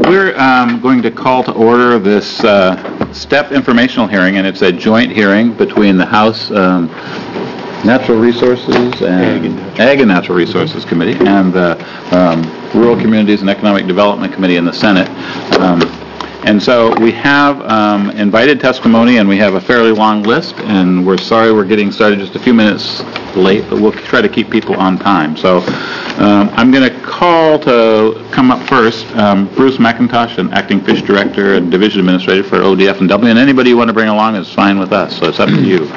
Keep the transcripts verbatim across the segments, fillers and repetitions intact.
we're um, going to call to order this uh, STEP informational hearing, and it's a joint hearing between the House um, Natural Resources and Ag and Natural Resources Committee and the um, Rural Communities and Economic Development Committee in the Senate. Um, And so we have um, invited testimony, and we have a fairly long list, and we're sorry we're getting started just a few minutes late, but we'll try to keep people on time. So um, I'm going to call to come up first um, Bruce McIntosh, an Acting Fish Director and Division Administrator for O D F and W, and anybody you want to bring along is fine with us, so it's up to you.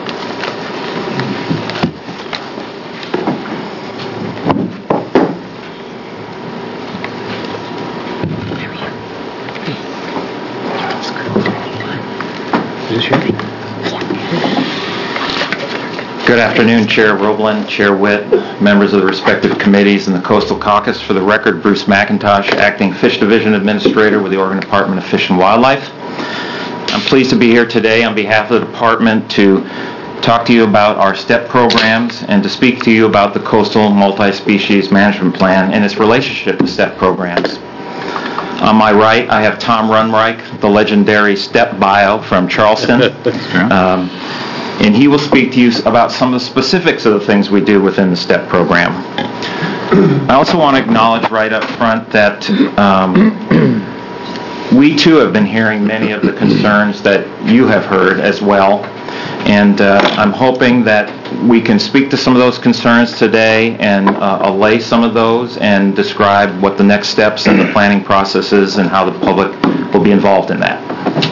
Good afternoon, Chair Roblin, Chair Witt, members of the respective committees and the Coastal Caucus. For the record, Bruce McIntosh, Acting Fish Division Administrator with the Oregon Department of Fish and Wildlife. I'm pleased to be here today on behalf of the Department to talk to you about our STEP programs and to speak to you about the Coastal Multi-Species Management Plan and its relationship to STEP programs. On my right, I have Tom Runreich, the legendary STEP bio from Charleston. Um, and he will speak to you about some of the specifics of the things we do within the STEP program. I also want to acknowledge right up front that um, we too have been hearing many of the concerns that you have heard as well. And uh, I'm hoping that we can speak to some of those concerns today and uh, allay some of those and describe what the next steps in the planning process is and how the public will be involved in that.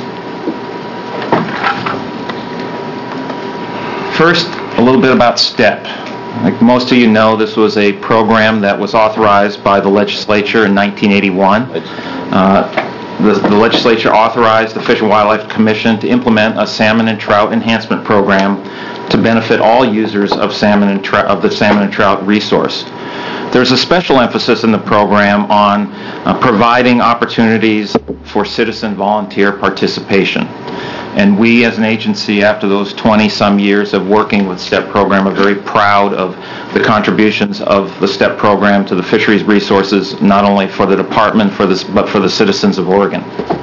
First, a little bit about STEP. Like most of you know, this was a program that was authorized by the legislature in nineteen eighty-one. Uh, The, the legislature authorized the Fish and Wildlife Commission to implement a salmon and trout enhancement program to benefit all users of salmon and trout, of the salmon and trout resource. There's a special emphasis in the program on uh, providing opportunities for citizen volunteer participation. And we as an agency, after those twenty some years of working with STEP program, are very proud of the contributions of the STEP program to the fisheries resources, not only for the department, for this, but for the citizens of Oregon.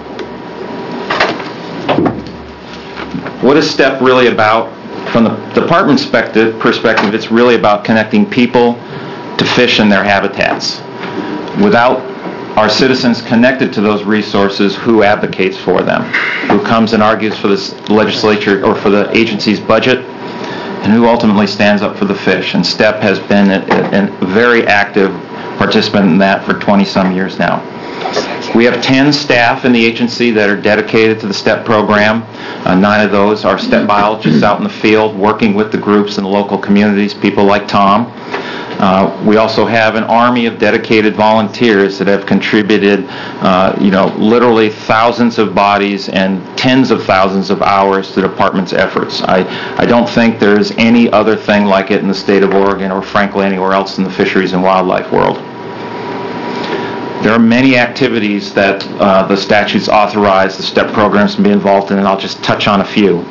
What is STEP really about? From the department's perspective, it's really about connecting people to fish and their habitats. Without our citizens connected to those resources, who advocates for them? Who comes and argues for this legislature or for the agency's budget? And who ultimately stands up for the fish? And STEP has been a, a very active participant in that for twenty some years now. We have ten staff in the agency that are dedicated to the STEP program. Uh, nine of those are STEP biologists out in the field working with the groups in the local communities, people like Tom. Uh, we also have an army of dedicated volunteers that have contributed, uh, you know, literally thousands of bodies and tens of thousands of hours to the department's efforts. I, I don't think there's any other thing like it in the state of Oregon or frankly anywhere else in the fisheries and wildlife world. There are many activities that uh, the statutes authorize the STEP programs to be involved in, and I'll just touch on a few.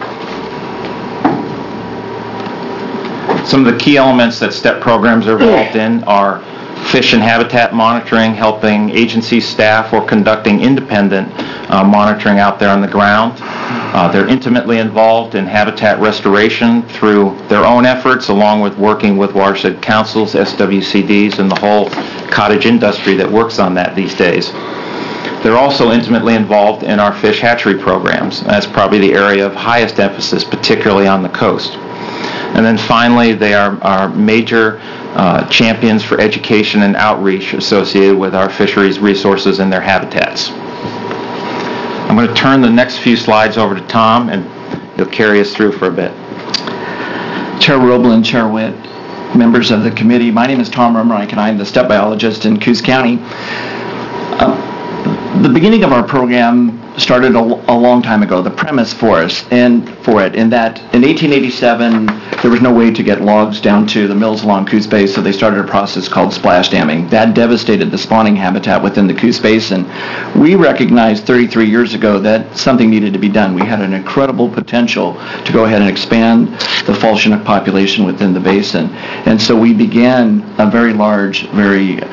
Some of the key elements that STEP programs are involved in are fish and habitat monitoring, helping agency staff or conducting independent uh, monitoring out there on the ground. Uh, they're intimately involved in habitat restoration through their own efforts, along with working with watershed councils, S W C Ds, and the whole cottage industry that works on that these days. They're also intimately involved in our fish hatchery programs. That's probably the area of highest emphasis, particularly on the coast. And then finally, they are our major uh, champions for education and outreach associated with our fisheries resources and their habitats. I'm going to turn the next few slides over to Tom, and he'll carry us through for a bit. Chair Roblin, Chair Witt, members of the committee, my name is Tom Rumreich, and I'm the STEP biologist in Coos County. Uh, the beginning of our program started a, a long time ago, the premise for us and for it, in that in eighteen eighty-seven there was no way to get logs down to the mills along Coos Bay, so they started a process called splash damming. That devastated the spawning habitat within the Coos Basin. We recognized thirty-three years ago that something needed to be done. We had an incredible potential to go ahead and expand the fall Chinook population within the basin. And so we began a very large, very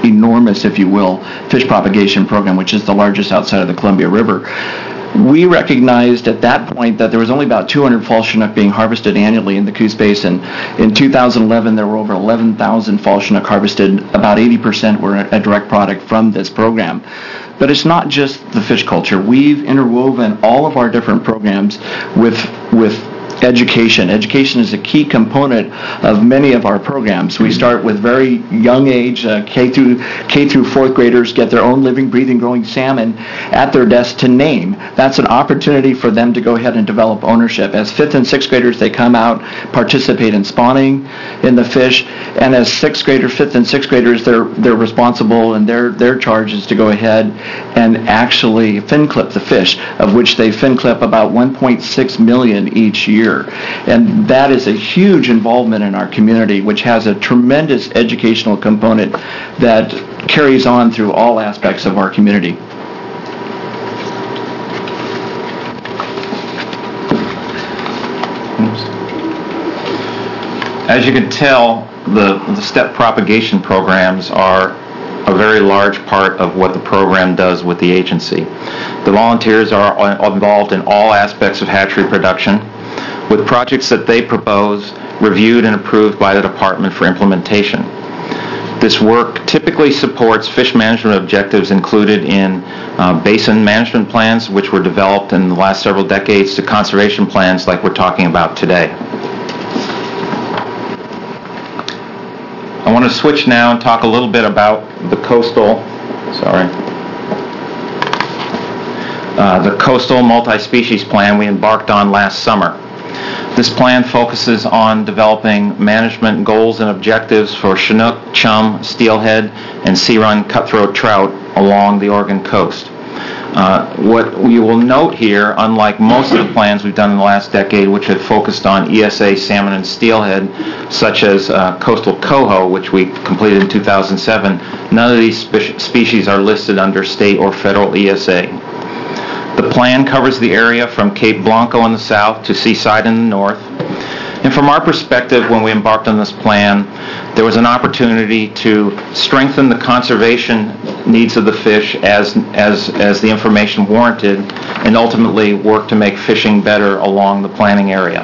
enormous, if you will, fish propagation program, which is the largest outside of the Columbia River. We recognized at that point that there was only about two hundred fall Chinook being harvested annually in the Coos Basin. In two thousand eleven, there were over eleven thousand fall Chinook harvested. About eighty percent were a direct product from this program. But it's not just the fish culture. We've interwoven all of our different programs with with education. Education is a key component of many of our programs. We start with very young age, uh, K through K through fourth graders get their own living, breathing, growing salmon at their desk to name. That's an opportunity for them to go ahead and develop ownership. As fifth and sixth graders, they come out, participate in spawning in the fish, and as sixth graders, fifth and sixth graders, they're they're responsible, and their their charge is to go ahead and actually fin clip the fish, of which they fin clip about one point six million each year. And that is a huge involvement in our community, which has a tremendous educational component that carries on through all aspects of our community. As you can tell, the, the STEP propagation programs are a very large part of what the program does with the agency. The volunteers are involved in all aspects of hatchery production, with projects that they propose reviewed and approved by the department for implementation. This work typically supports fish management objectives included in uh, basin management plans, which were developed in the last several decades, to conservation plans like we're talking about today. I want to switch now and talk a little bit about the coastal, sorry, uh, the coastal multi-species plan we embarked on last summer. This plan focuses on developing management goals and objectives for Chinook, chum, steelhead, and sea-run cutthroat trout along the Oregon coast. Uh, what you will note here, unlike most of the plans we've done in the last decade, which have focused on E S A salmon and steelhead, such as uh, coastal coho, which we completed in two thousand seven, none of these spe- species are listed under state or federal E S A. The plan covers the area from Cape Blanco in the south to Seaside in the north. And from our perspective, when we embarked on this plan, there was an opportunity to strengthen the conservation needs of the fish as, as, as the information warranted, and ultimately work to make fishing better along the planning area.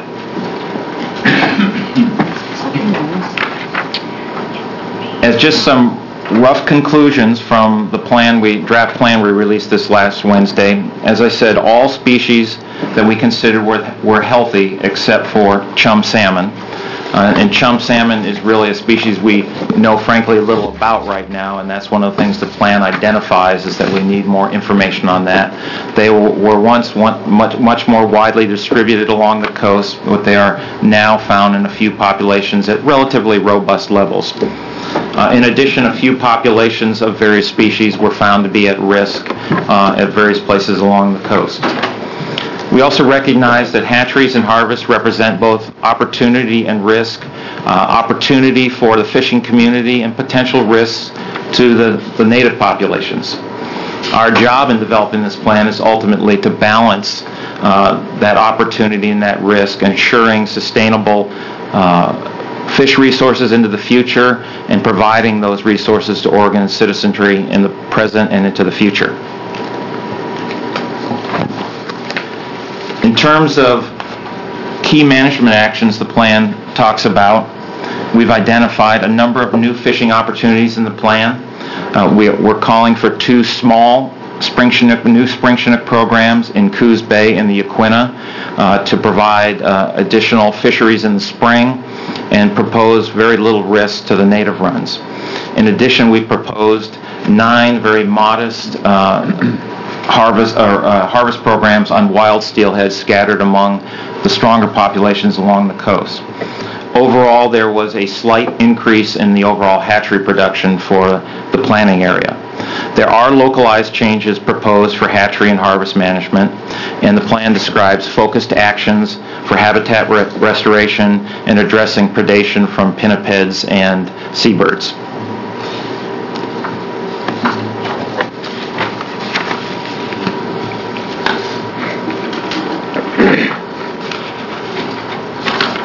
As just some rough conclusions from the plan we draft plan we released this last Wednesday. As I said, all species that we considered were, were healthy except for chum salmon. Uh, and chum salmon is really a species we know frankly a little about right now, and that's one of the things the plan identifies, is that we need more information on that. They were, were once one, much, much more widely distributed along the coast, but they are now found in a few populations at relatively robust levels. Uh, in addition, a few populations of various species were found to be at risk uh, at various places along the coast. We also recognize that hatcheries and harvests represent both opportunity and risk, uh, opportunity for the fishing community and potential risks to the, the native populations. Our job in developing this plan is ultimately to balance uh, that opportunity and that risk, ensuring sustainable uh, fish resources into the future and providing those resources to Oregon citizenry in the present and into the future. In terms of key management actions the plan talks about, we've identified a number of new fishing opportunities in the plan. Uh, we, we're calling for two small spring Chinook, new spring Chinook programs in Coos Bay and the Yaquina uh, to provide uh, additional fisheries in the spring and propose very little risk to the native runs. In addition, we proposed nine very modest uh, harvest or uh, harvest programs on wild steelhead scattered among the stronger populations along the coast. Overall, there was a slight increase in the overall hatchery production for the planning area. There are localized changes proposed for hatchery and harvest management, and the plan describes focused actions for habitat re- restoration and addressing predation from pinnipeds and seabirds.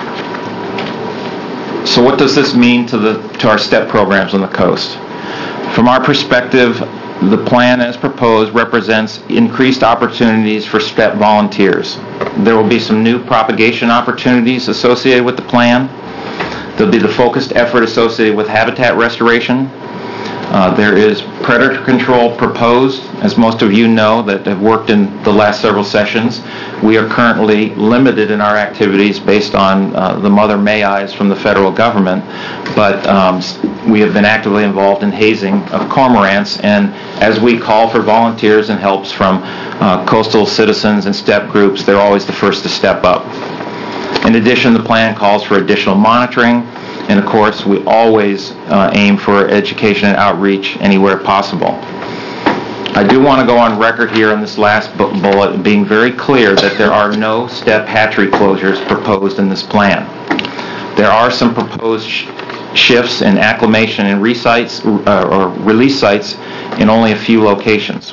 So what does this mean to the to our STEP programs on the coast? From our perspective, the plan as proposed represents increased opportunities for STEP volunteers. There will be some new propagation opportunities associated with the plan. There'll be the focused effort associated with habitat restoration. Uh, there is predator control proposed, as most of you know that have worked in the last several sessions. We are currently limited in our activities based on uh, the Mother May I's from the federal government, but um, we have been actively involved in hazing of cormorants, and as we call for volunteers and helps from uh, coastal citizens and STEP groups, they're always the first to step up. In addition, the plan calls for additional monitoring, and of course, we always uh, aim for education and outreach anywhere possible. I do want to go on record here in this last bu- bullet being very clear that there are no STEP hatchery closures proposed in this plan. There are some proposed sh- shifts in acclimation and resites, uh, or release sites in only a few locations.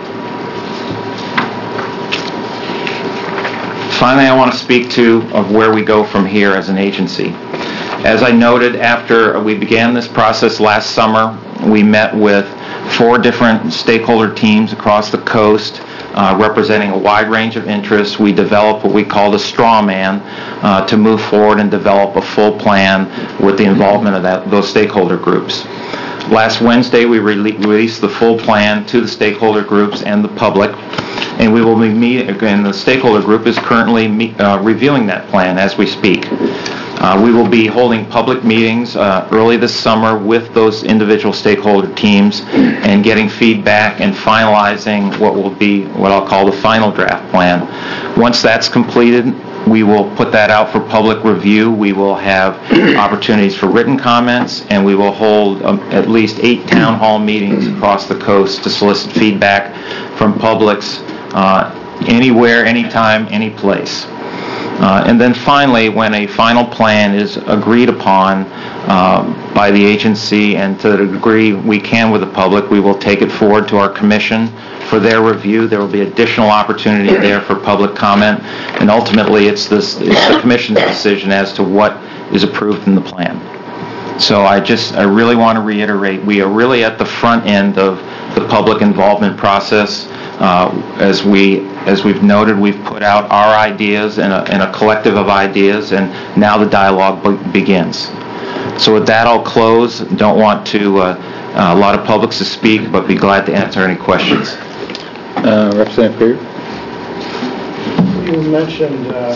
Finally, I want to speak to of where we go from here as an agency. As I noted, after we began this process last summer, we met with four different stakeholder teams across the coast uh, representing a wide range of interests. We developed what we called a straw man uh, to move forward and develop a full plan with the involvement of that, those stakeholder groups. Last Wednesday, we rele- released the full plan to the stakeholder groups and the public, and we will be meeting, and the stakeholder group is currently meet, uh, reviewing that plan as we speak. Uh, we will be holding public meetings uh, early this summer with those individual stakeholder teams and getting feedback and finalizing what will be what I'll call the final draft plan. Once that's completed, we will put that out for public review. We will have opportunities for written comments, and we will hold um, at least eight town hall meetings across the coast to solicit feedback from publics uh, anywhere, anytime, any place. Uh, and then finally, when a final plan is agreed upon uh, by the agency and to the degree we can with the public, we will take it forward to our commission for their review. There will be additional opportunity there for public comment, and ultimately it's, this, it's the commission's decision as to what is approved in the plan. So I just, I really want to reiterate, we are really at the front end of the public involvement process. Uh, as we, as we've noted, we've put out our ideas and a, and a collective of ideas, and now the dialogue be- begins. So with that, I'll close. Don't want to uh, uh, a lot of publics to speak, but be glad to answer any questions. Uh, Representative Krieger? You mentioned uh,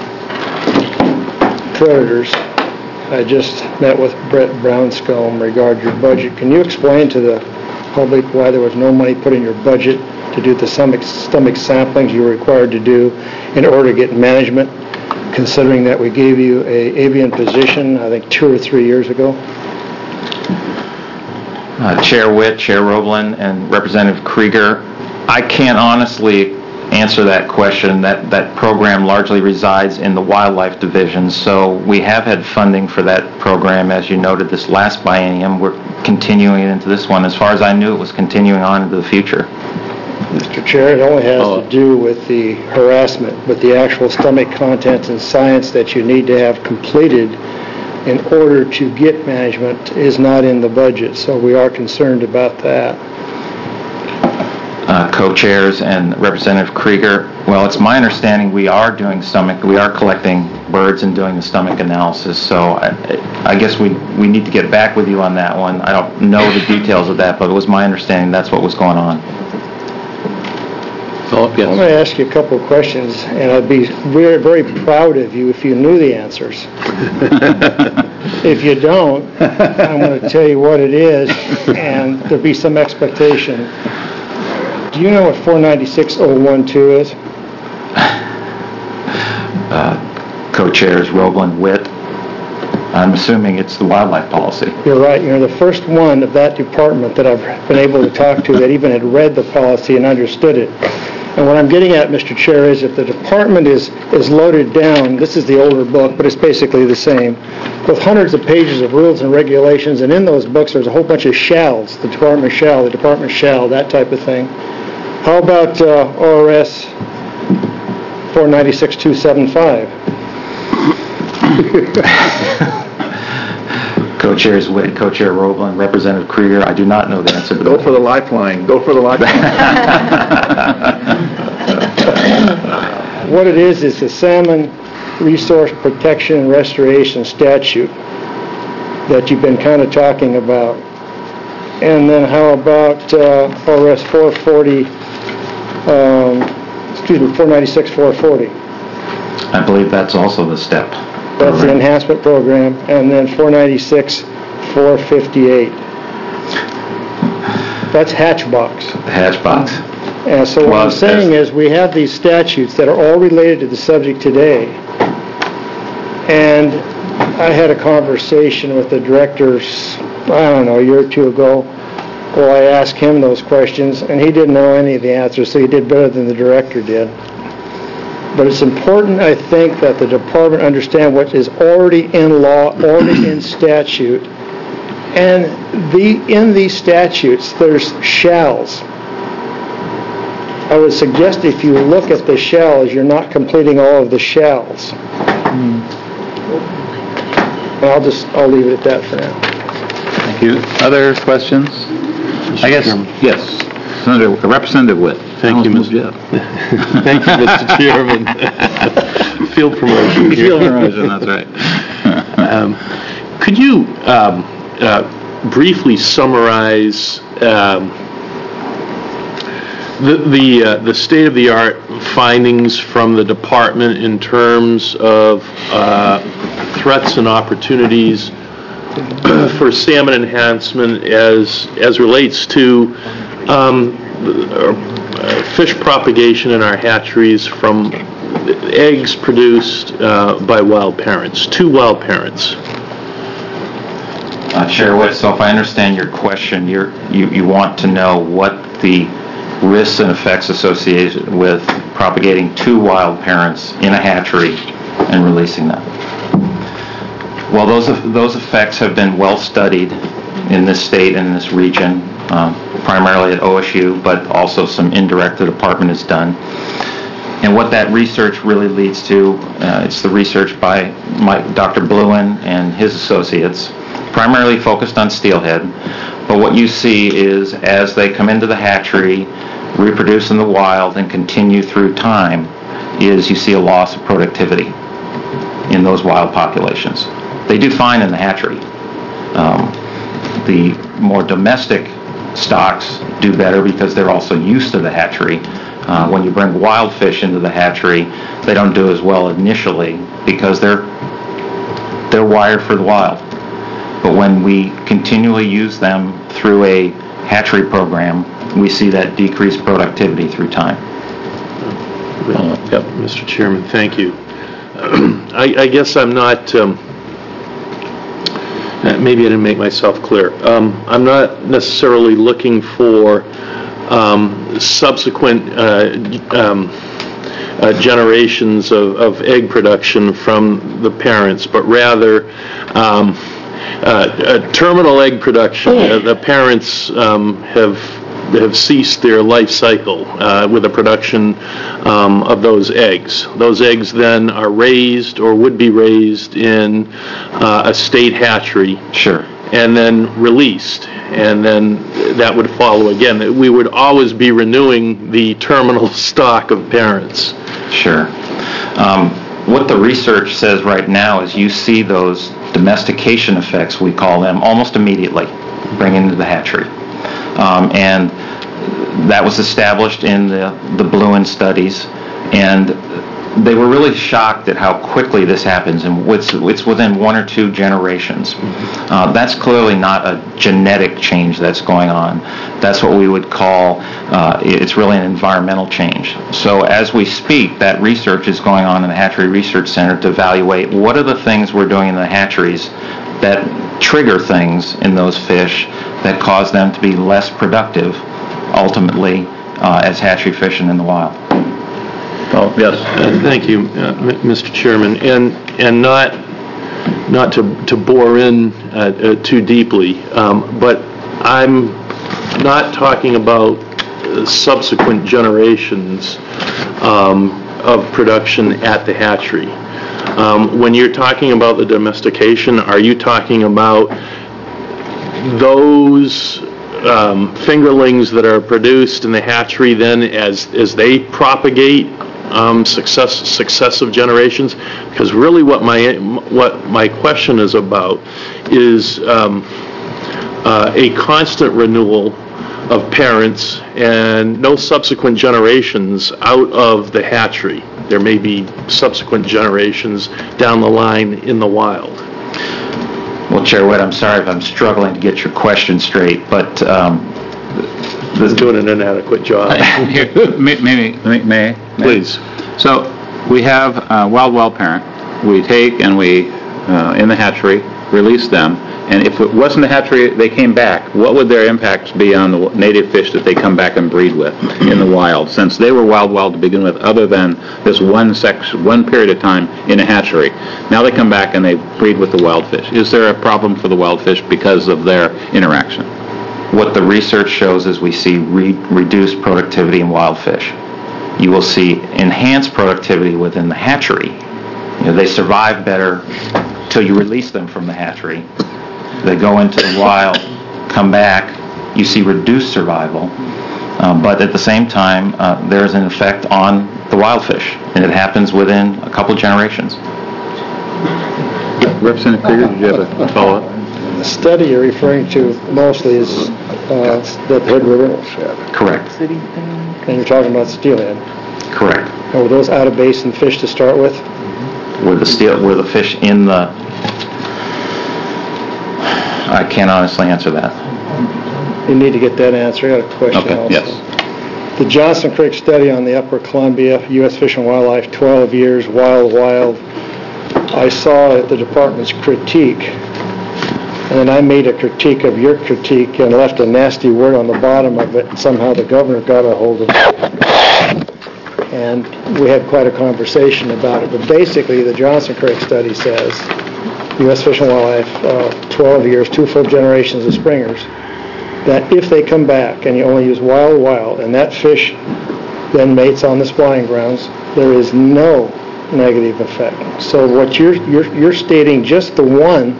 predators. I just met with Brett Brownscombe in regard to your budget. Can you explain to the public why there was no money put in your budget to do the stomach, stomach samplings you were required to do in order to get management, considering that we gave you a avian position, I think, two or three years ago? Uh, Chair Witt, Chair Roblin, and Representative Krieger, I can't honestly answer that question. That, that program largely resides in the Wildlife Division, so we have had funding for that program, as you noted, this last biennium. We're continuing it into this one. As far as I knew, it was continuing on into the future. Mister Chair, it only has Oh. to do with the harassment, but the actual stomach contents and science that you need to have completed in order to get management is not in the budget, so we are concerned about that. Uh, co-chairs and Representative Krieger, well, it's my understanding we are doing stomach, we are collecting birds and doing the stomach analysis, so I, I guess we, we need to get back with you on that one. I don't know the details of that, but it was my understanding that's what was going on. Philip, yes. I'm going to ask you a couple of questions, and I'd be very, very proud of you if you knew the answers. If you don't, I'm going to tell you what it is, and there'll be some expectation. Do you know what four ninety-six oh one two is? Uh, co-chairs Roblin, Witt. I'm assuming it's the wildlife policy. You're right. You're the first one of that department that I've been able to talk to that even had read the policy and understood it. And what I'm getting at, Mister Chair, is if the department is, is loaded down, this is the older book, but it's basically the same, with hundreds of pages of rules and regulations, and in those books there's a whole bunch of shalls, the department shall, the department shall, that type of thing. How about uh, O R S four ninety-six two seventy-five? Co-chairs Witt, co-chair Roblin, Representative Krieger, I do not know the answer to Go that. for the lifeline, go for the lifeline. What it is, is the Salmon Resource Protection and Restoration Statute that you've been kind of talking about. And then how about uh, R S four forty, um, excuse me, four ninety-six four forty? I believe that's also the STEP. That's the program. enhancement program. And then four ninety-six four fifty-eight. That's Hatchbox. The Hatchbox. And so what Well, I'm saying as- is we have these statutes that are all related to the subject today. And I had a conversation with the directors, I don't know, a year or two ago, where I asked him those questions, and he didn't know any of the answers, so he did better than the director did. But it's important, I think, that the department understand what is already in law, already in statute. And the in these statutes, there's shalls. I would suggest if you look at the shalls, you're not completing all of the shalls. And I'll just, I'll leave it at that for now. Thank you. Other questions? I guess, yes. Senator, Representative Witt. Thank you, Almost Mister moved Thank you, Mister Chairman. Field promotion up. here. Field promotion, that's right. Um, Could you um, uh, briefly summarize um, the the uh, the state-of-the-art findings from the department in terms of uh, threats and opportunities for salmon enhancement as as relates to um, uh, fish propagation in our hatcheries from eggs produced uh, by wild parents, to wild parents? Uh, Chair Witt, so if I understand your question, you're, you you want to know what the risks and effects associated with propagating two wild parents in a hatchery and releasing them. Well, those those effects have been well studied in this state and in this region, um, primarily at O S U, but also some indirect the department has done. And what that research really leads to, uh, it's the research by Mike, Doctor Bluen and his associates, primarily focused on steelhead. But what you see is as they come into the hatchery, reproduce in the wild, and continue through time, is you see a loss of productivity in those wild populations. They do fine in the hatchery. Um, the more domestic stocks do better because they're also used to the hatchery. Uh, when you bring wild fish into the hatchery, they don't do as well initially because they're they're wired for the wild. But when we continually use them through a hatchery program, we see that decreased productivity through time. Uh, yep, Mister Chairman, thank you. I, I guess I'm not, um, uh, maybe I didn't make myself clear. Um, I'm not necessarily looking for um, subsequent uh, um, uh, generations of, of egg production from the parents, but rather um, uh, uh, terminal egg production. Uh, the parents um, have have ceased their life cycle uh, with the production um, of those eggs. Those eggs then are raised or would be raised in uh, a state hatchery. Sure. And then released. And then that would follow again. We would always be renewing the terminal stock of parents. Sure. Um, what the research says right now is you see those domestication effects, we call them, almost immediately bring into the hatchery. Um, and that was established in the, the Bluen studies, and they were really shocked at how quickly this happens, and it's, it's within one or two generations. Uh, that's clearly not a genetic change that's going on. That's what we would call, uh, it's really an environmental change. So as we speak, that research is going on in the Hatchery Research Center to evaluate what are the things we're doing in the hatcheries that trigger things in those fish that cause them to be less productive, ultimately, uh, as hatchery fishing in the wild. Oh, yes. Uh, Thank you, uh, M- Mister Chairman. And and not not to, to bore in uh, uh, too deeply, um, but I'm not talking about uh, subsequent generations um, of production at the hatchery. Um, When you're talking about the domestication, are you talking about those um, fingerlings that are produced in the hatchery then as, as they propagate um, success, successive generations? Because really what my, what my question is about is um, uh, a constant renewal of parents and no subsequent generations out of the hatchery. There may be subsequent generations down the line in the wild. Well, Chair Witt, I'm sorry if I'm struggling to get your question straight, but um, Is doing an inadequate job. Here, may- Maybe, may, may? Please. So, we have uh, wild, wild parent. We take and we, uh, in the hatchery, release them, and if it wasn't the hatchery, they came back, what would their impacts be on the native fish that they come back and breed with in the wild, since they were wild, wild to begin with, other than this one section, one period of time in a hatchery? Now they come back and they breed with the wild fish. Is there a problem for the wild fish because of their interaction? what the research shows is we see re- reduced productivity in wild fish. You will see enhanced productivity within the hatchery. You know, they survive better till you release them from the hatchery. They go into the wild, come back, you see reduced survival, uh, but at the same time, uh, there's an effect on the wild fish, and it happens within a couple generations. Representative Krieger, did you have a follow-up? The study you're referring to mostly is uh, the Hood River, Correct. and you're talking about steelhead. Correct. And were those out-of-basin fish to start with? Were the steel, were the fish in the... I can't honestly answer that. You need to get that answer. I got a question Okay, also. yes. The Johnson Creek study on the Upper Columbia, U S Fish and Wildlife, twelve years, wild, wild. I saw the department's critique, and then I made a critique of your critique and left a nasty word on the bottom of it, and somehow the governor got a hold of it. And we had quite a conversation about it. But basically, the Johnson Creek study says, U S Fish and Wildlife, uh, twelve years, two full generations of springers, that if they come back and you only use wild, wild, and that fish then mates on the spawning grounds, there is no negative effect. So what you're, you're, you're stating just the one,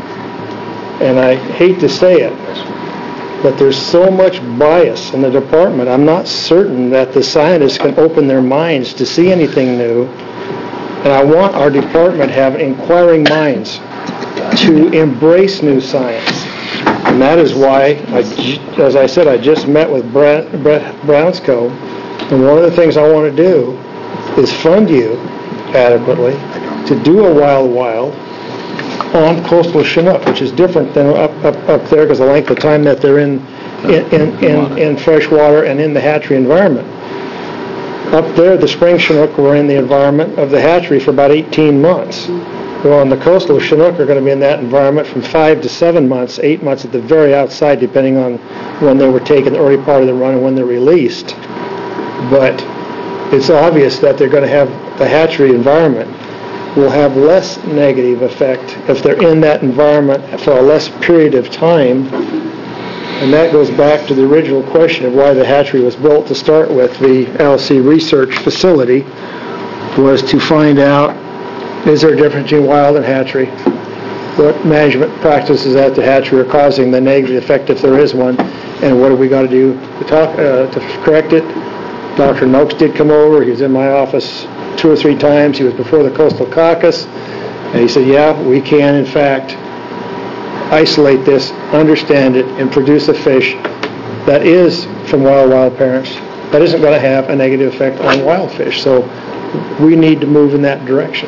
and I hate to say it, but there's so much bias in the department, I'm not certain that the scientists can open their minds to see anything new. And I want our department to have inquiring minds to embrace new science. And that is why, I, as I said, I just met with Brett, Brett Brownsco, and one of the things I want to do is fund you adequately to do a wild wild on coastal Chinook, which is different than up, up, up there because the length of time that they're in in, in, in, in fresh water and in the hatchery environment. Up there, the spring Chinook were in the environment of the hatchery for about eighteen months. Well, on the coastal Chinook are going to be in that environment from five to seven months, eight months at the very outside, depending on when they were taken, the early part of the run, and when they're released. But it's obvious that they're going to have the hatchery environment will have less negative effect if they're in that environment for a less period of time. And that goes back to the original question of why the hatchery was built to start with. The L C research facility was to find out, is there a difference between wild and hatchery? What management practices at the hatchery are causing the negative effect, if there is one, and what have we got to do to, talk, uh, to correct it? Doctor Noakes did come over. He was in my office two or three times. He was before the Coastal Caucus, and he said, yeah, we can, in fact, isolate this, understand it, and produce a fish that is from wild, wild parents that isn't going to have a negative effect on wild fish. So we need to move in that direction.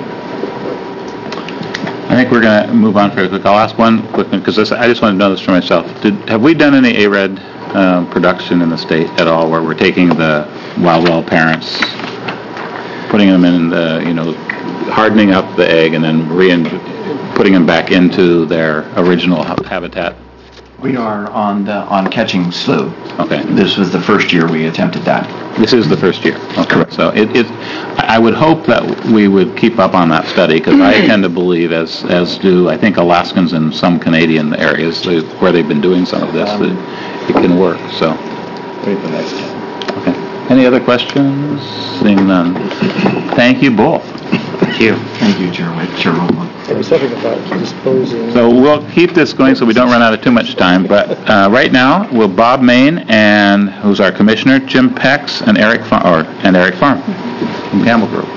I think we're going to move on very quick. I'll ask one quick one, because I just want to know this for myself. Did, have we done any A R E D um, production in the state at all, where we're taking the wild, wild parents, putting them in the, you know, hardening up the egg and then re putting them back into their original ha- habitat? We are on the, on catching slough. Okay. This was the first year we attempted that. This is the first year. Okay. Correct. So it, it, I would hope that we would keep up on that study, because I tend to believe, as as do I think Alaskans and some Canadian areas they, where they've been doing some of this, that it can work. So. Wait for next time. Okay. Any other questions? Seeing none. Thank you both. Thank you. Thank you, Chair Witt, Chair Roblin. There was something about disposing. So we'll keep this going so we don't run out of too much time, but uh, right now, we'll Bob Main and, who's our commissioner, Jim Pex and Eric Farm, or, and Eric Farm from Campbell Group.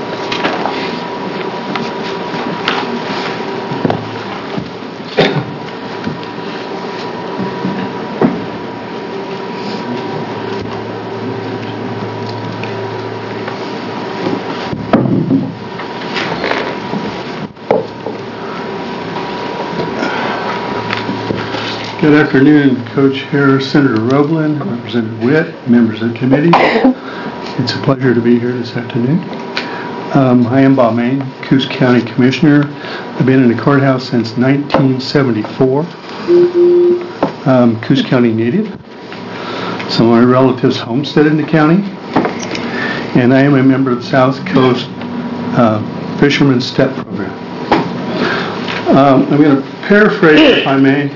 Good afternoon, Co-Chair Senator Roblin, Representative Witt, members of the committee. It's a pleasure to be here this afternoon. Um, I am Bob Main, Coos County Commissioner. I've been in the courthouse since nineteen seventy-four. Um, Coos County native. Some of my relatives homestead in the county. And I am a member of the South Coast uh, Fisherman's Step Program. Um, I'm going to paraphrase, if I may,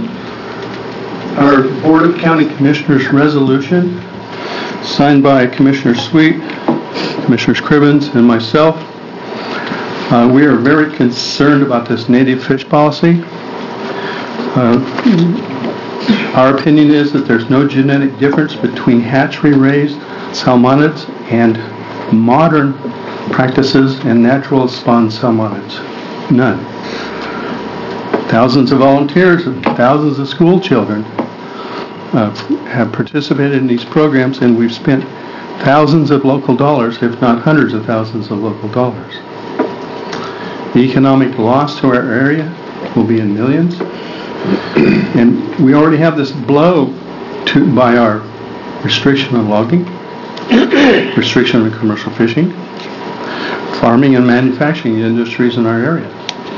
our Board of County Commissioners resolution signed by Commissioner Sweet, Commissioners Cribbins, and myself. Uh, we are very concerned about this native fish policy. Uh, our opinion is that there's no genetic difference between hatchery-raised salmonids and modern practices and natural spawn salmonids. None. Thousands of volunteers and thousands of school children uh, have participated in these programs, and we've spent thousands of local dollars, if not hundreds of thousands of local dollars. The economic loss to our area will be in millions, and we already have this blow to by our restriction on logging, restriction on commercial fishing, farming and manufacturing industries in our area.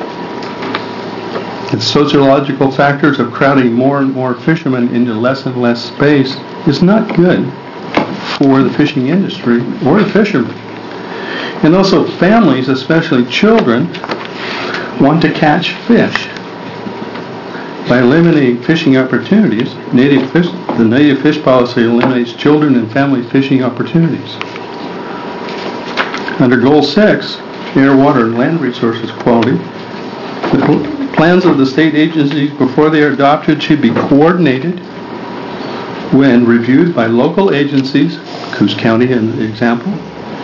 The sociological factors of crowding more and more fishermen into less and less space is not good for the fishing industry or the fishermen. And also families, especially children, want to catch fish. By eliminating fishing opportunities, native fish, the native fish policy eliminates children and family fishing opportunities. Under Goal six, Air, Water, and Land Resources Quality, the plans of the state agencies before they are adopted should be coordinated when reviewed by local agencies, Coos County an example,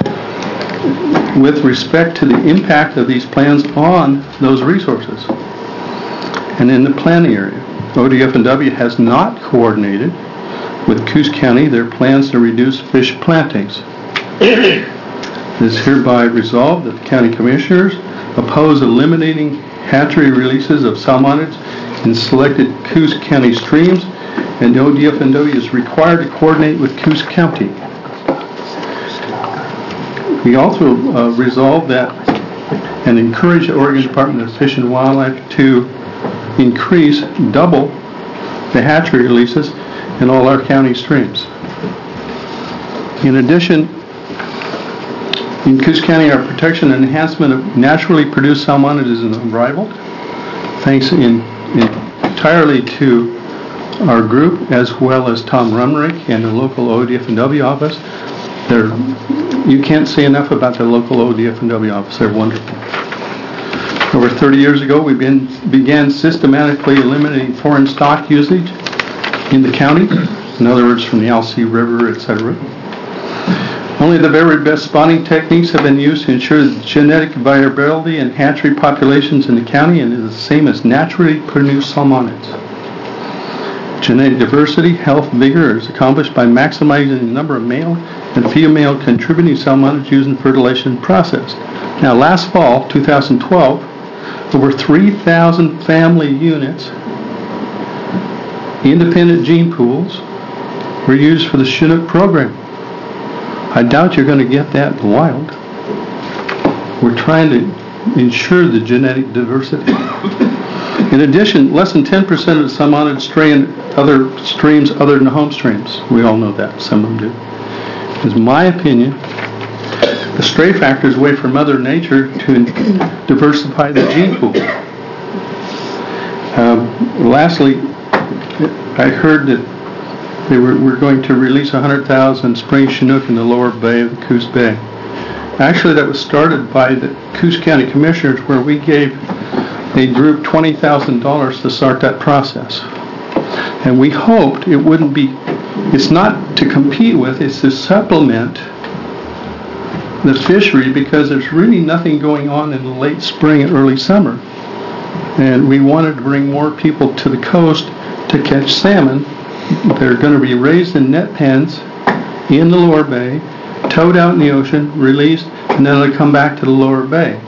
with respect to the impact of these plans on those resources. And in the planning area, O D F and W has not coordinated with Coos County their plans to reduce fish plantings. It is hereby resolved that the county commissioners oppose eliminating hatchery releases of salmonids in selected Coos County streams, and O D F and W is required to coordinate with Coos County. We also uh, resolve that and encourage the Oregon Department of Fish and Wildlife to increase, double the hatchery releases in all our county streams. In addition, in Coos County, our protection and enhancement of naturally produced salmonid is unrivaled, thanks in, in entirely to our group as well as Tom Rumrick and the local O D F and W office. They're, you can't say enough about the local O D F and W office. They're wonderful. Over thirty years ago, we been, began systematically eliminating foreign stock usage in the county, in other words, from the Alsea River, et cetera. Only the very best spawning techniques have been used to ensure the genetic viability and hatchery populations in the county, and is the same as naturally produced salmonids. Genetic diversity, health, vigor is accomplished by maximizing the number of male and female contributing salmonids used in the fertilization process. Now, last fall, two thousand twelve, over three thousand family units, independent gene pools, were used for the Chinook program. I doubt you're going to get that in the wild. We're trying to ensure the genetic diversity. In addition, less than ten percent of the salmonids stray in other streams other than home streams. We all know that. Some of them do. It's my opinion, the stray factor is a way for Mother Nature to diversify the gene pool. Um, lastly, I heard that they were, were going to release one hundred thousand spring Chinook in the lower bay of the Coos Bay. Actually, that was started by the Coos County Commissioners, where we gave a group twenty thousand dollars to start that process. And we hoped it wouldn't be, it's not to compete with, it's to supplement the fishery, because there's really nothing going on in the late spring and early summer. And we wanted to bring more people to the coast to catch salmon. They're going to be raised in net pens in the lower bay, towed out in the ocean, released, and then they'll come back to the lower bay.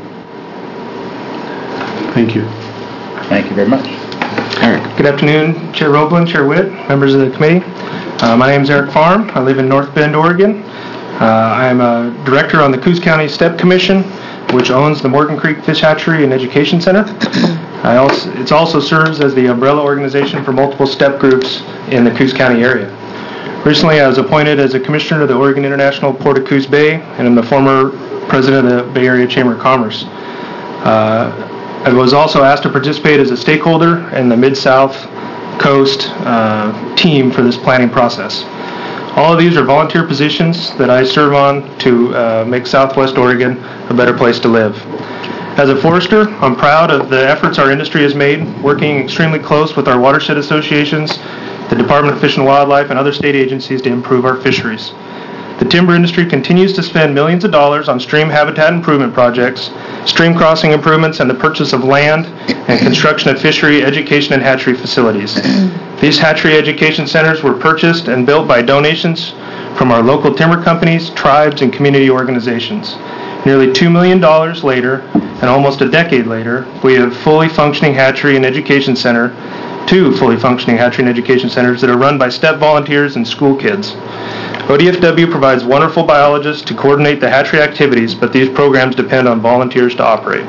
Thank you. Thank you very much. Eric. Good afternoon, Chair Roblin, Chair Witt, members of the committee. Uh, my name is Eric Farm. I live in North Bend, Oregon. Uh, I am a director on the Coos County STEP Commission, which owns the Morgan Creek Fish Hatchery and Education Center. I also, it also serves as the umbrella organization for multiple STEP groups in the Coos County area. Recently, I was appointed as a commissioner of the Oregon International Port of Coos Bay, and I'm the former president of the Bay Area Chamber of Commerce. Uh, I was also asked to participate as a stakeholder in the Mid-South Coast uh, team for this planning process. All of these are volunteer positions that I serve on to uh, make Southwest Oregon a better place to live. As a forester, I'm proud of the efforts our industry has made, working extremely close with our watershed associations, the Department of Fish and Wildlife, and other state agencies to improve our fisheries. The timber industry continues to spend millions of dollars on stream habitat improvement projects, stream crossing improvements, and the purchase of land and construction of fishery, education, and hatchery facilities. These hatchery education centers were purchased and built by donations from our local timber companies, tribes, and community organizations. Nearly two million dollars later, and almost a decade later, we have fully functioning hatchery and education center, two fully functioning hatchery and education centers that are run by STEP volunteers and school kids. O D F W provides wonderful biologists to coordinate the hatchery activities, but these programs depend on volunteers to operate.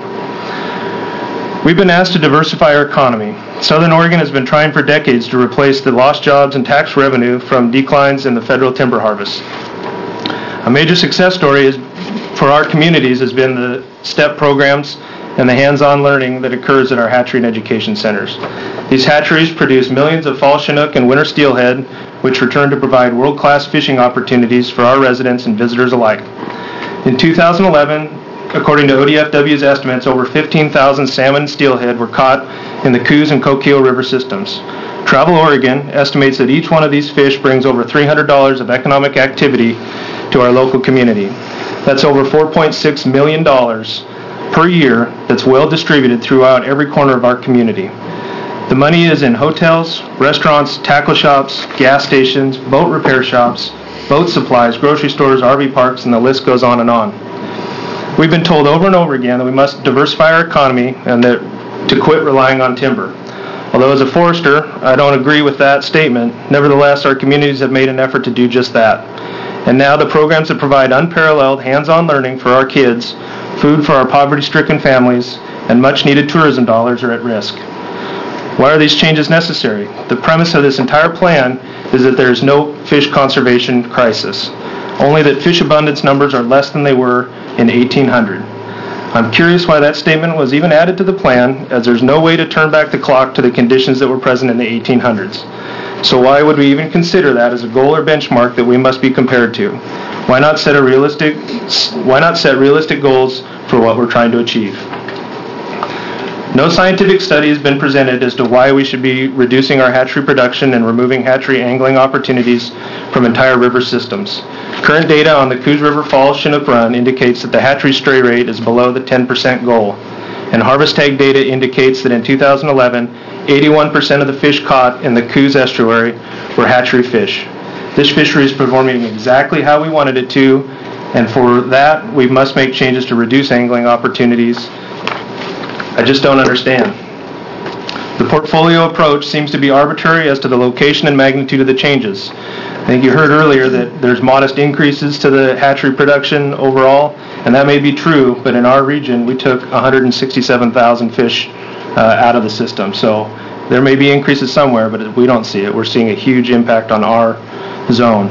We've been asked to diversify our economy. Southern Oregon has been trying for decades to replace the lost jobs and tax revenue from declines in the federal timber harvest. A major success story is, for our communities has been the STEP programs and the hands-on learning that occurs at our hatchery and education centers. These hatcheries produce millions of fall chinook and winter steelhead, which return to provide world-class fishing opportunities for our residents and visitors alike. In two thousand eleven, according to O D F W's estimates, over fifteen thousand salmon and steelhead were caught in the Coos and Coquille River systems. Travel Oregon estimates that each one of these fish brings over three hundred dollars of economic activity to our local community. That's over four point six million dollars per year that's well distributed throughout every corner of our community. The money is in hotels, restaurants, tackle shops, gas stations, boat repair shops, boat supplies, grocery stores, R V parks, and the list goes on and on. We've been told over and over again that we must diversify our economy and that to quit relying on timber. Although as a forester, I don't agree with that statement, nevertheless, our communities have made an effort to do just that. And now the programs that provide unparalleled hands-on learning for our kids, food for our poverty-stricken families, and much-needed tourism dollars are at risk. Why are these changes necessary? The premise of this entire plan is that there is no fish conservation crisis, only that fish abundance numbers are less than they were in eighteen hundred. I'm curious why that statement was even added to the plan, as there's no way to turn back the clock to the conditions that were present in the eighteen hundreds. So why would we even consider that as a goal or benchmark that we must be compared to? Why not set a realistic, why not set realistic goals for what we're trying to achieve? No scientific study has been presented as to why we should be reducing our hatchery production and removing hatchery angling opportunities from entire river systems. Current data on the Coos River Falls Chinook Run indicates that the hatchery stray rate is below the ten percent goal, and Harvest Tag data indicates that in two thousand eleven, eighty-one percent of the fish caught in the Coos estuary were hatchery fish. This fishery is performing exactly how we wanted it to, and for that, we must make changes to reduce angling opportunities. I just don't understand. The portfolio approach seems to be arbitrary as to the location and magnitude of the changes. I think you heard earlier that there's modest increases to the hatchery production overall, and that may be true, but in our region, we took one hundred sixty-seven thousand fish uh, out of the system. So there may be increases somewhere, but we don't see it. We're seeing a huge impact on our zone.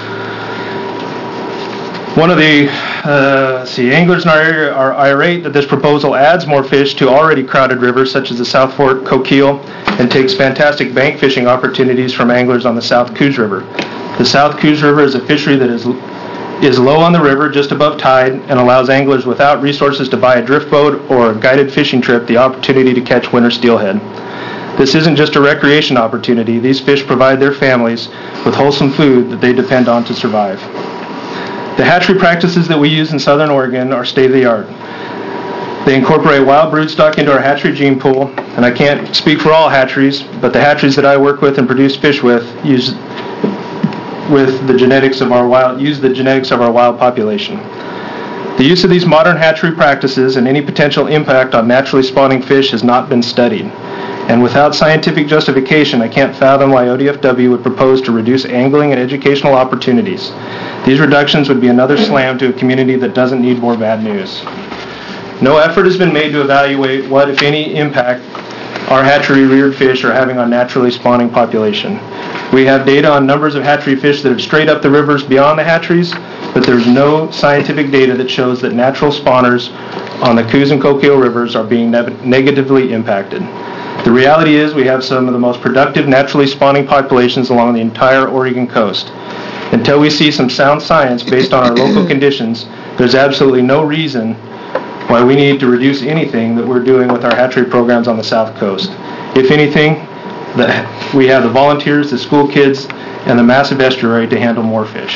One of the uh, see, anglers in our area are irate that this proposal adds more fish to already crowded rivers such as the South Fork Coquille and takes fantastic bank fishing opportunities from anglers on the South Coos River. The South Coos River is a fishery that is is low on the river just above tide and allows anglers without resources to buy a drift boat or a guided fishing trip the opportunity to catch winter steelhead. This isn't just a recreation opportunity. These fish provide their families with wholesome food that they depend on to survive. The hatchery practices that we use in Southern Oregon are state-of-the-art. They incorporate wild broodstock into our hatchery gene pool, and I can't speak for all hatcheries, but the hatcheries that I work with and produce fish with use with the genetics of our wild use the genetics of our wild population. The use of these modern hatchery practices and any potential impact on naturally spawning fish has not been studied. And without scientific justification, I can't fathom why O D F W would propose to reduce angling and educational opportunities. These reductions would be another slam to a community that doesn't need more bad news. No effort has been made to evaluate what, if any, impact our hatchery-reared fish are having on naturally spawning population. We have data on numbers of hatchery fish that have strayed up the rivers beyond the hatcheries, but there's no scientific data that shows that natural spawners on the Coos and Coquille rivers are being ne- negatively impacted. The reality is we have some of the most productive naturally spawning populations along the entire Oregon coast. Until we see some sound science based on our local conditions, there's absolutely no reason why we need to reduce anything that we're doing with our hatchery programs on the South Coast. If anything, the, we have the volunteers, the school kids, and the massive estuary to handle more fish.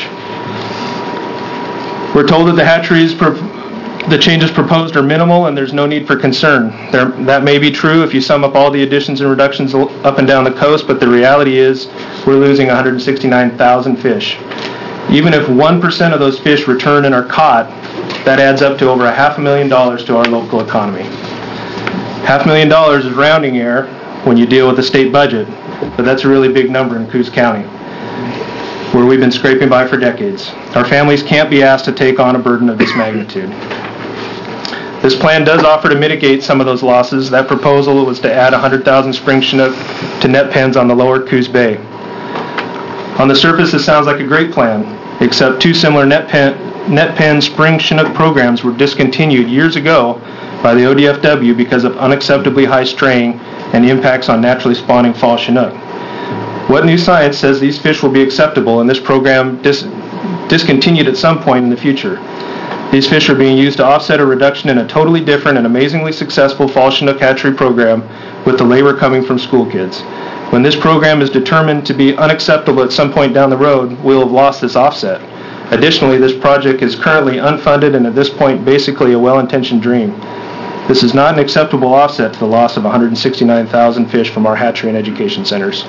We're told that the hatcheries, the changes proposed are minimal and there's no need for concern. There, that may be true if you sum up all the additions and reductions up and down the coast, but the reality is we're losing one hundred sixty-nine thousand fish. Even if one percent of those fish return and are caught, that adds up to over a half a million dollars to our local economy. Half a million dollars is rounding error when you deal with the state budget, but that's a really big number in Coos County, where we've been scraping by for decades. Our families can't be asked to take on a burden of this magnitude. This plan does offer to mitigate some of those losses. That proposal was to add one hundred thousand spring chinook to net pens on the lower Coos Bay. On the surface, this sounds like a great plan, except two similar net pen net pen spring chinook programs were discontinued years ago by the O D F W because of unacceptably high straying and impacts on naturally spawning fall chinook. What new science says these fish will be acceptable and this program dis- discontinued at some point in the future? These fish are being used to offset a reduction in a totally different and amazingly successful fall chinook hatchery program with the labor coming from school kids. When this program is determined to be unacceptable at some point down the road, we'll have lost this offset. Additionally, this project is currently unfunded and at this point basically a well-intentioned dream. This is not an acceptable offset to the loss of one hundred sixty-nine thousand fish from our hatchery and education centers.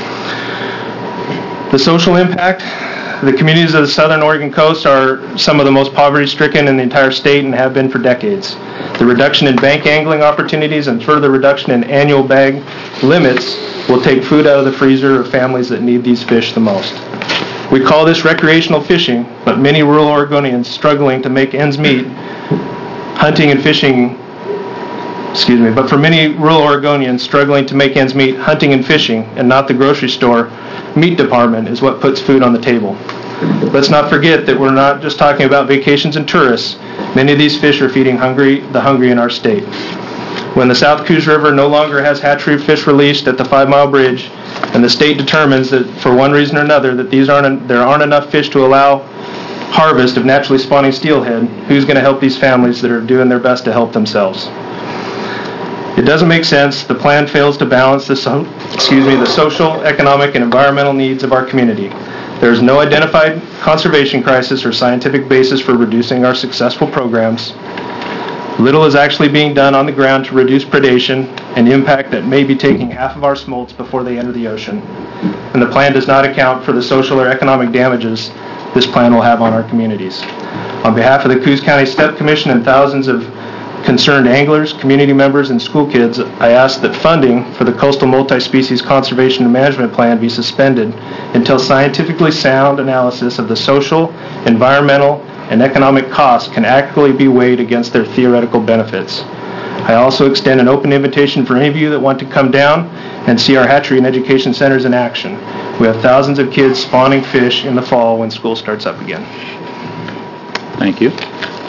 The social impact, the communities of the southern Oregon coast are some of the most poverty-stricken in the entire state and have been for decades. The reduction in bank angling opportunities and further reduction in annual bag limits will take food out of the freezer of families that need these fish the most. We call this recreational fishing, but many rural Oregonians struggling to make ends meet, hunting and fishing, excuse me, but for many rural Oregonians struggling to make ends meet, hunting and fishing, and not the grocery store meat department is what puts food on the table. Let's not forget that we're not just talking about vacations and tourists. Many of these fish are feeding hungry, the hungry in our state. When the South Coos River no longer has hatchery fish released at the Five Mile Bridge, and the state determines that for one reason or another that these aren't there aren't enough fish to allow harvest of naturally spawning steelhead, who's going to help these families that are doing their best to help themselves? It doesn't make sense. The plan fails to balance the so, excuse me the social, economic, and environmental needs of our community. There is no identified conservation crisis or scientific basis for reducing our successful programs. Little is actually being done on the ground to reduce predation and impact that may be taking half of our smolts before they enter the ocean. And the plan does not account for the social or economic damages this plan will have on our communities. On behalf of the Coos County Step Commission and thousands of concerned anglers, community members, and school kids, I ask that funding for the Coastal Multi-Species Conservation and Management Plan be suspended until scientifically sound analysis of the social, environmental, and economic costs can accurately be weighed against their theoretical benefits. I also extend an open invitation for any of you that want to come down and see our hatchery and education centers in action. We have thousands of kids spawning fish in the fall when school starts up again. Thank you.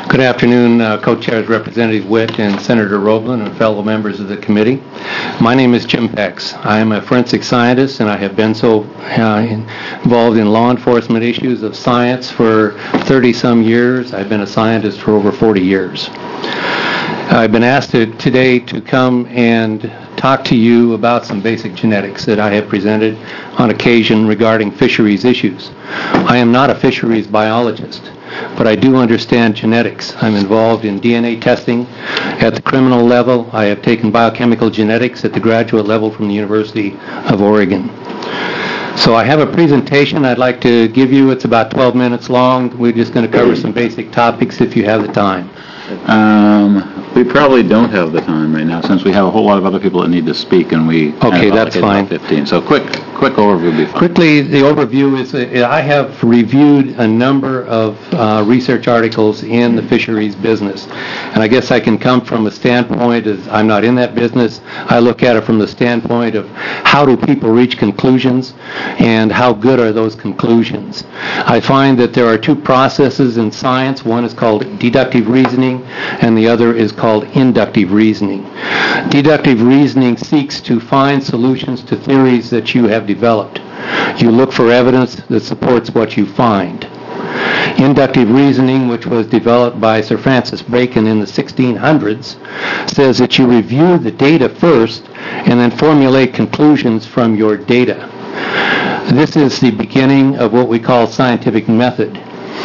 Good afternoon, uh, co-chairs Representative Witt and Senator Roblin and fellow members of the committee. My name is Jim Pex. I am a forensic scientist, and I have been so uh, involved in law enforcement issues of science for thirty-some years. I've been a scientist for over forty years. I've been asked to, today to come and talk to you about some basic genetics that I have presented on occasion regarding fisheries issues. I am not a fisheries biologist, but I do understand genetics. I'm involved in D N A testing at the criminal level. I have taken biochemical genetics at the graduate level from the University of Oregon. So I have a presentation I'd like to give you. It's about twelve minutes long. We're just going to cover some basic topics if you have the time. Um, we probably don't have the time right now, since we have a whole lot of other people that need to speak, and we Okay, that's fine. fifteen. So quick, quick overview would be fine. Quickly, the overview is uh, I have reviewed a number of uh, research articles in the fisheries business, and I guess I can come from a standpoint as I'm not in that business. I look at it from the standpoint of how do people reach conclusions, and how good are those conclusions. I find that there are two processes in science. One is called deductive reasoning, and the other is called inductive reasoning. Deductive reasoning seeks to find solutions to theories that you have developed. You look for evidence that supports what you find. Inductive reasoning, which was developed by Sir Francis Bacon in the sixteen hundreds, says that you review the data first and then formulate conclusions from your data. This is the beginning of what we call scientific method.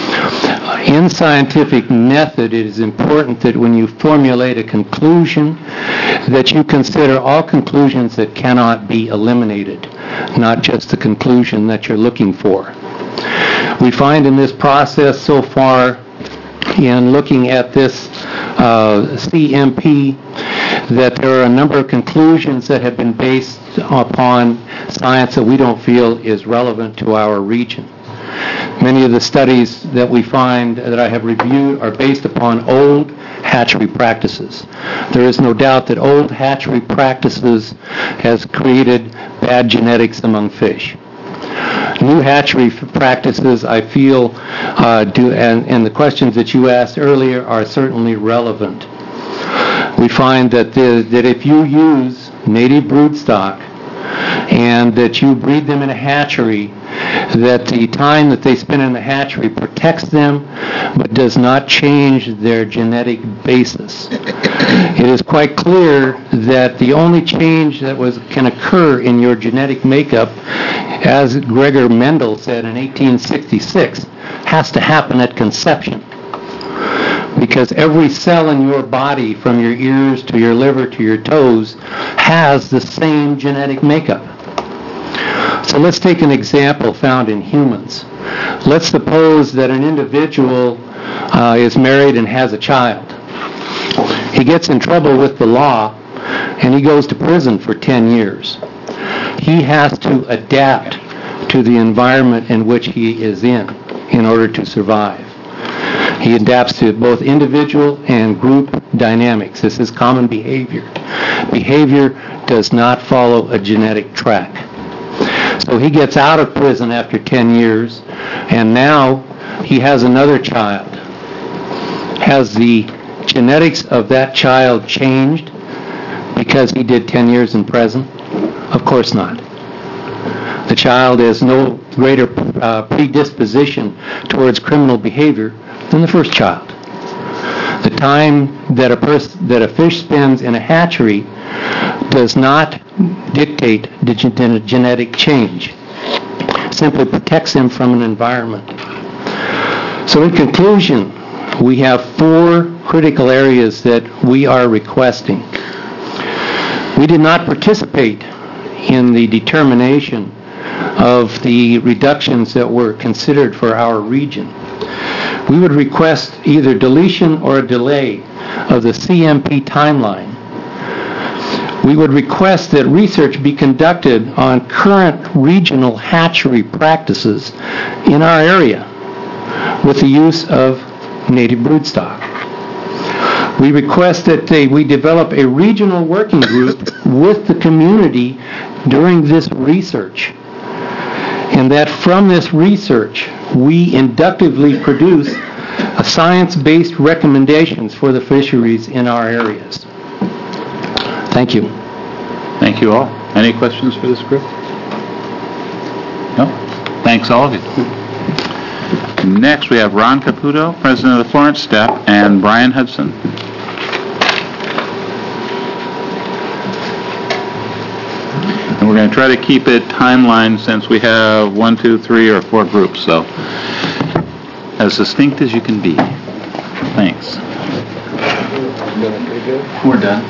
In scientific method, it is important that when you formulate a conclusion, that you consider all conclusions that cannot be eliminated, not just the conclusion that you're looking for. We find in this process so far, in looking at this uh, C M P, that there are a number of conclusions that have been based upon science that we don't feel is relevant to our region. Many of the studies that we find that I have reviewed are based upon old hatchery practices. There is no doubt that old hatchery practices has created bad genetics among fish. New hatchery practices, I feel, uh, do, and, and the questions that you asked earlier are certainly relevant. We find that, the, that if you use native broodstock and that you breed them in a hatchery, that the time that they spend in the hatchery protects them but does not change their genetic basis. It is quite clear that the only change that was can occur in your genetic makeup, as Gregor Mendel said in eighteen sixty-six, has to happen at conception. Because every cell in your body, from your ears to your liver to your toes, has the same genetic makeup. So let's take an example found in humans. Let's suppose that an individual uh, is married and has a child. He gets in trouble with the law and he goes to prison for ten years. He has to adapt to the environment in which he is in in order to survive. He adapts to both individual and group dynamics. This is common behavior. Behavior does not follow a genetic track. So he gets out of prison after ten years, and now he has another child. Has the genetics of that child changed because he did ten years in prison? Of course not. The child has no greater uh, predisposition towards criminal behavior than the first child. The time that a pers- that a fish spends in a hatchery does not dictate the gen- genetic change. It simply protects him from an environment. So in conclusion, we have four critical areas that we are requesting. We did not participate in the determination of the reductions that were considered for our region. We would request either deletion or a delay of the C M P timeline. We would request that research be conducted on current regional hatchery practices in our area with the use of native broodstock. We request that they, we develop a regional working group with the community during this research, and that from this research we inductively produce uh, science-based recommendations for the fisheries in our areas. Thank you. Thank you all. Any questions for this group? No? Thanks, all of you. Next, we have Ron Caputo, President of the Florence STEP, and Brian Hudson. And we're going to try to keep it timeline since we have one, two, three, or four groups, so as succinct as you can be. Thanks. We're done.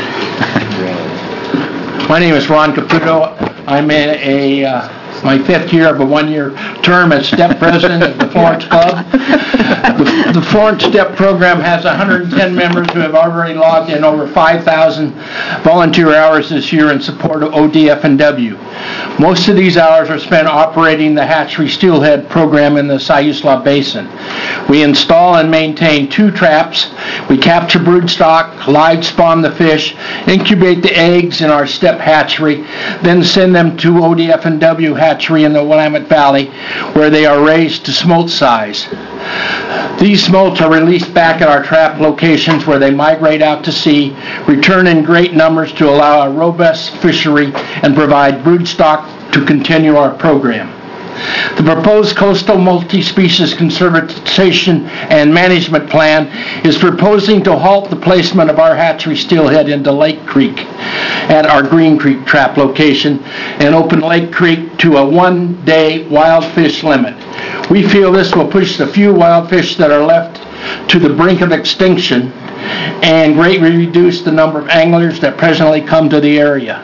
My name is Ron Caputo. I'm in a, uh, my fifth year of a one-year term as STEP president of the Florence Club. The, the Florence STEP program has one hundred ten members who have already logged in over five thousand volunteer hours this year in support of O D F and W. Most of these hours are spent operating the hatchery steelhead program in the Siuslaw Basin. We install and maintain two traps. We capture broodstock, live spawn the fish, incubate the eggs in our STEP hatchery, then send them to O D F and W hatchery in the Willamette Valley, where they are raised to smolt size. These smolts are released back at our trap locations where they migrate out to sea, return in great numbers to allow a robust fishery and provide broodstock to continue our program. The proposed coastal multi-species conservation and management plan is proposing to halt the placement of our hatchery steelhead into Lake Creek at our Green Creek trap location and open Lake Creek to a one-day wild fish limit. We feel this will push the few wild fish that are left to the brink of extinction and greatly reduce the number of anglers that presently come to the area.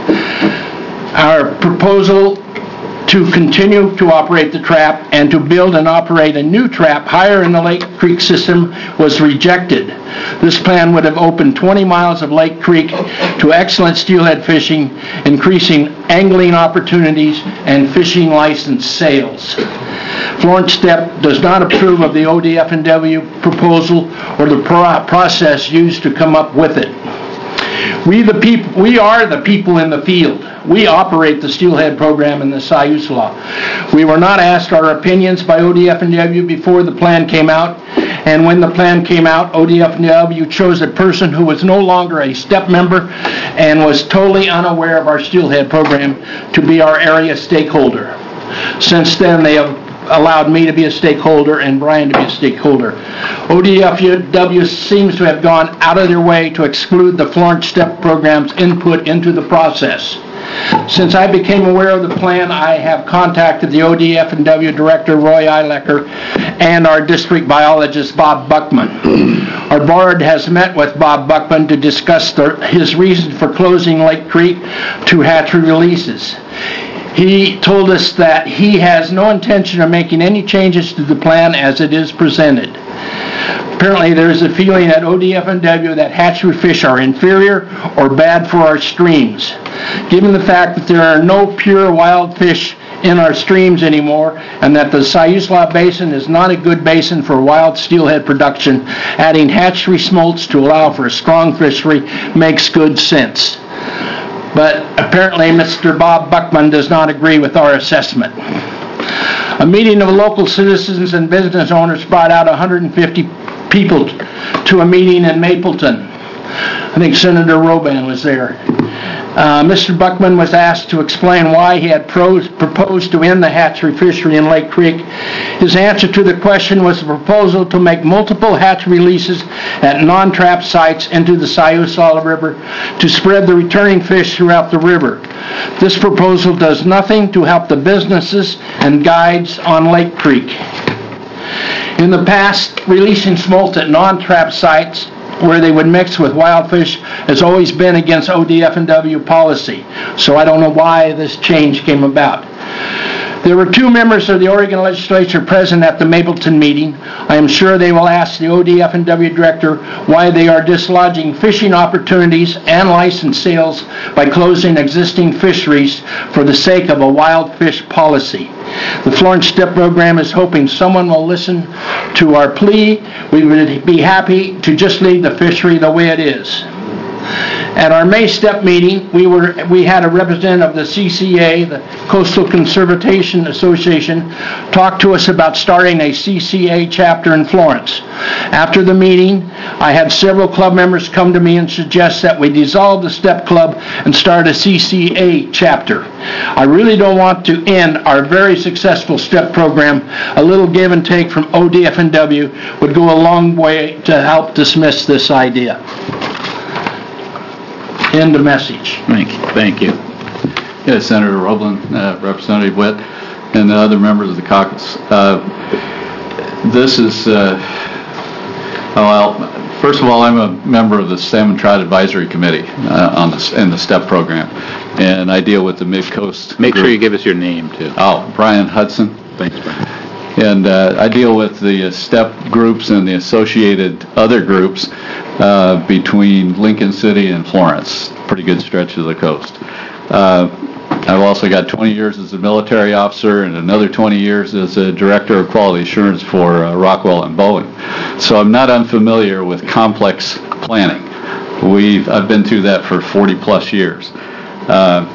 Our proposal to continue to operate the trap and to build and operate a new trap higher in the Lake Creek system was rejected. This plan would have opened twenty miles of Lake Creek to excellent steelhead fishing, increasing angling opportunities and fishing license sales. Florence STEP does not approve of the O D F and W proposal or the pro- process used to come up with it. We the people, we are the people in the field. We operate the steelhead program in the Siuslaw. We were not asked our opinions by O D F and W before the plan came out, and when the plan came out, O D F and W chose a person who was no longer a STEP member and was totally unaware of our steelhead program to be our area stakeholder. Since then, they have allowed me to be a stakeholder and Brian to be a stakeholder. O D F and W seems to have gone out of their way to exclude the Florence STEP program's input into the process. Since I became aware of the plan, I have contacted the O D F and W Director, Roy Eilecker, and our district biologist, Bob Buckman. Our board has met with Bob Buckman to discuss the, his reason for closing Lake Creek to hatchery releases. He told us that he has no intention of making any changes to the plan as it is presented. Apparently there is a feeling at O D F and W that hatchery fish are inferior or bad for our streams. Given the fact that there are no pure wild fish in our streams anymore and that the Siuslaw Basin is not a good basin for wild steelhead production, adding hatchery smolts to allow for a strong fishery makes good sense. But apparently Mister Bob Buckman does not agree with our assessment. A meeting of local citizens and business owners brought out one hundred fifty people to a meeting in Mapleton. I think Senator Roban was there. Uh, Mister Buckman was asked to explain why he had pros, proposed to end the hatchery fishery in Lake Creek. His answer to the question was a proposal to make multiple hatchery releases at non-trap sites into the Siuslaw River to spread the returning fish throughout the river. This proposal does nothing to help the businesses and guides on Lake Creek. In the past, releasing smolt at non-trap sites where they would mix with wild fish has always been against O D F and W policy. So I don't know why this change came about. There were two members of the Oregon legislature present at the Mapleton meeting. I am sure they will ask the O D F and W director why they are dislodging fishing opportunities and license sales by closing existing fisheries for the sake of a wild fish policy. The Florence STEP program is hoping someone will listen to our plea. We would be happy to just leave the fishery the way it is. At our May STEP meeting, we were we had a representative of the C C A, the Coastal Conservation Association, talk to us about starting a C C A chapter in Florence. After the meeting, I had several club members come to me and suggest that we dissolve the STEP club and start a C C A chapter. I really don't want to end our very successful STEP program. A little give and take from O D F and W would go a long way to help dismiss this idea. End of message. Thank you. Thank you. Yes, Senator Roblin, uh, Representative Witt, and the other members of the caucus. Uh, this is, uh, well, first of all, I'm a member of the Salmon Trout Advisory Committee uh, on the, in the STEP program, and I deal with the Mid-Coast. Make group. sure you give us your name, too. Oh, Brian Hudson. Thanks, Brian. And uh, I deal with the uh, STEP groups and the associated other groups uh, between Lincoln City and Florence. Pretty good stretch of the coast. Uh, I've also got twenty years as a military officer and another twenty years as a director of quality assurance for uh, Rockwell and Boeing. So I'm not unfamiliar with complex planning. We've I've been through that for forty plus years. Uh,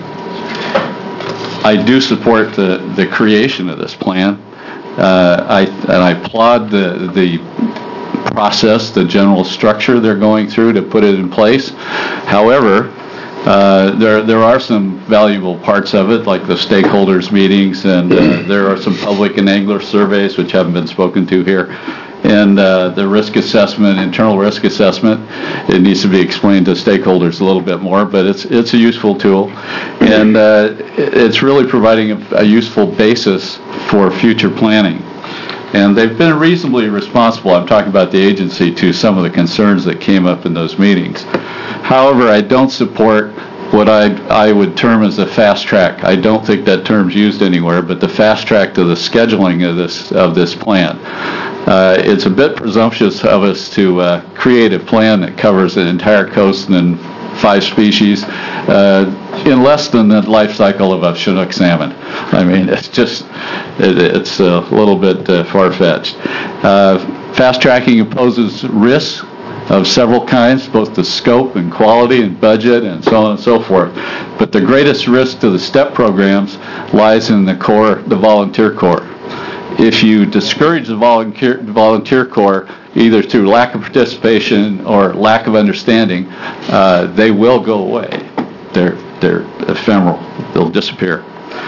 I do support the, the creation of this plan. Uh, I, and I applaud the, the process, the general structure they're going through to put it in place. However, uh, there, there are some valuable parts of it, like the stakeholders meetings, and uh, there are some public and angler surveys, which haven't been spoken to here. And uh, the risk assessment, internal risk assessment, it needs to be explained to stakeholders a little bit more, but it's it's a useful tool, and uh, it's really providing a, a useful basis for future planning. And they've been reasonably responsible, I'm talking about the agency, to some of the concerns that came up in those meetings. However, I don't support what I, I would term as a fast track. I don't think that term's used anywhere, but the fast track to the scheduling of this of this plan. Uh, it's a bit presumptuous of us to uh, create a plan that covers an entire coast and then five species uh, in less than the life cycle of a Chinook salmon. I mean, it's just, it, it's a little bit uh, far-fetched. Uh, fast tracking imposes risks of several kinds, both the scope and quality and budget and so on and so forth. But the greatest risk to the STEP programs lies in the core, the volunteer corps. If you discourage the volunteer, volunteer corps, either through lack of participation or lack of understanding, uh, they will go away. They're, they're ephemeral. They'll disappear.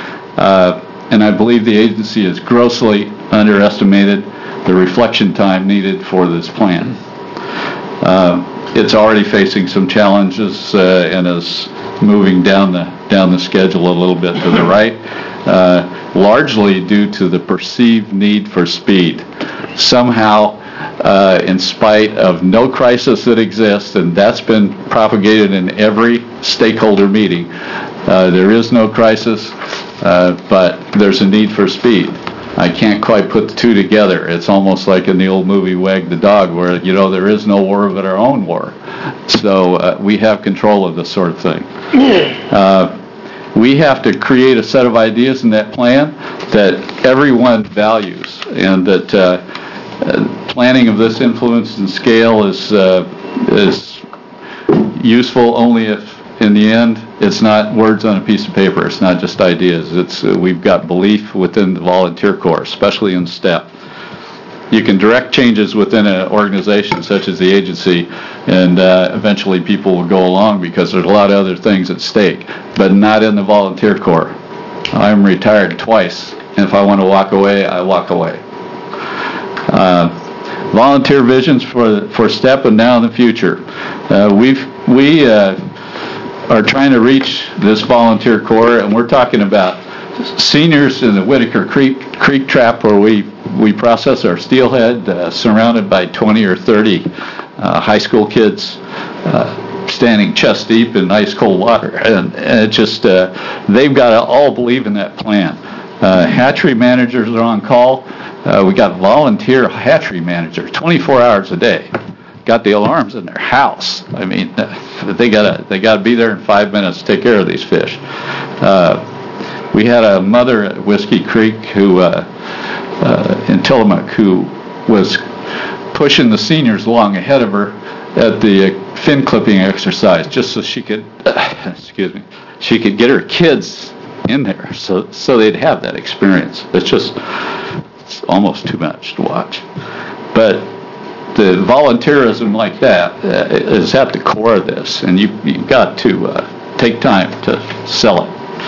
Uh, and I believe the agency has grossly underestimated the reflection time needed for this plan. Uh, it's already facing some challenges uh, and is moving down the down the schedule a little bit to the right, uh, largely due to the perceived need for speed. Somehow, uh, in spite of no crisis that exists, and that's been propagated in every stakeholder meeting, uh, there is no crisis, uh, but there's a need for speed. I can't quite put the two together. It's almost like in the old movie Wag the Dog, where, you know, there is no war but our own war. So uh, we have control of this sort of thing. Uh, we have to create a set of ideas in that plan that everyone values, and that uh, uh, planning of this influence and scale is uh, is useful only if, in the end, it's not words on a piece of paper. It's not just ideas. It's uh, we've got belief within the volunteer corps, especially in STEP. You can direct changes within an organization such as the agency, and uh, eventually people will go along because there's a lot of other things at stake, but not in the volunteer corps. I'm retired twice, and if I want to walk away, I walk away. Uh, volunteer visions for for STEP and now in the future. Uh, we've we. Uh, are trying to reach this volunteer corps, and we're talking about seniors in the Whitaker Creek Creek Trap, where we we process our steelhead, uh, surrounded by twenty or thirty uh, high school kids uh, standing chest deep in ice cold water, and, and it just uh, they've got to all believe in that plan. Uh, hatchery managers are on call. Uh, we got volunteer hatchery managers twenty-four hours a day. Got the alarms in their house. I mean, they gotta they gotta be there in five minutes to take care of these fish. Uh, we had a mother at Whiskey Creek who uh, uh, in Tillamook who was pushing the seniors along ahead of her, at the fin clipping exercise, just so she could, excuse me, she could get her kids in there, so so they'd have that experience. It's just, it's almost too much to watch. But the volunteerism like that uh, is at the core of this, and you, you've got to uh, take time to sell it.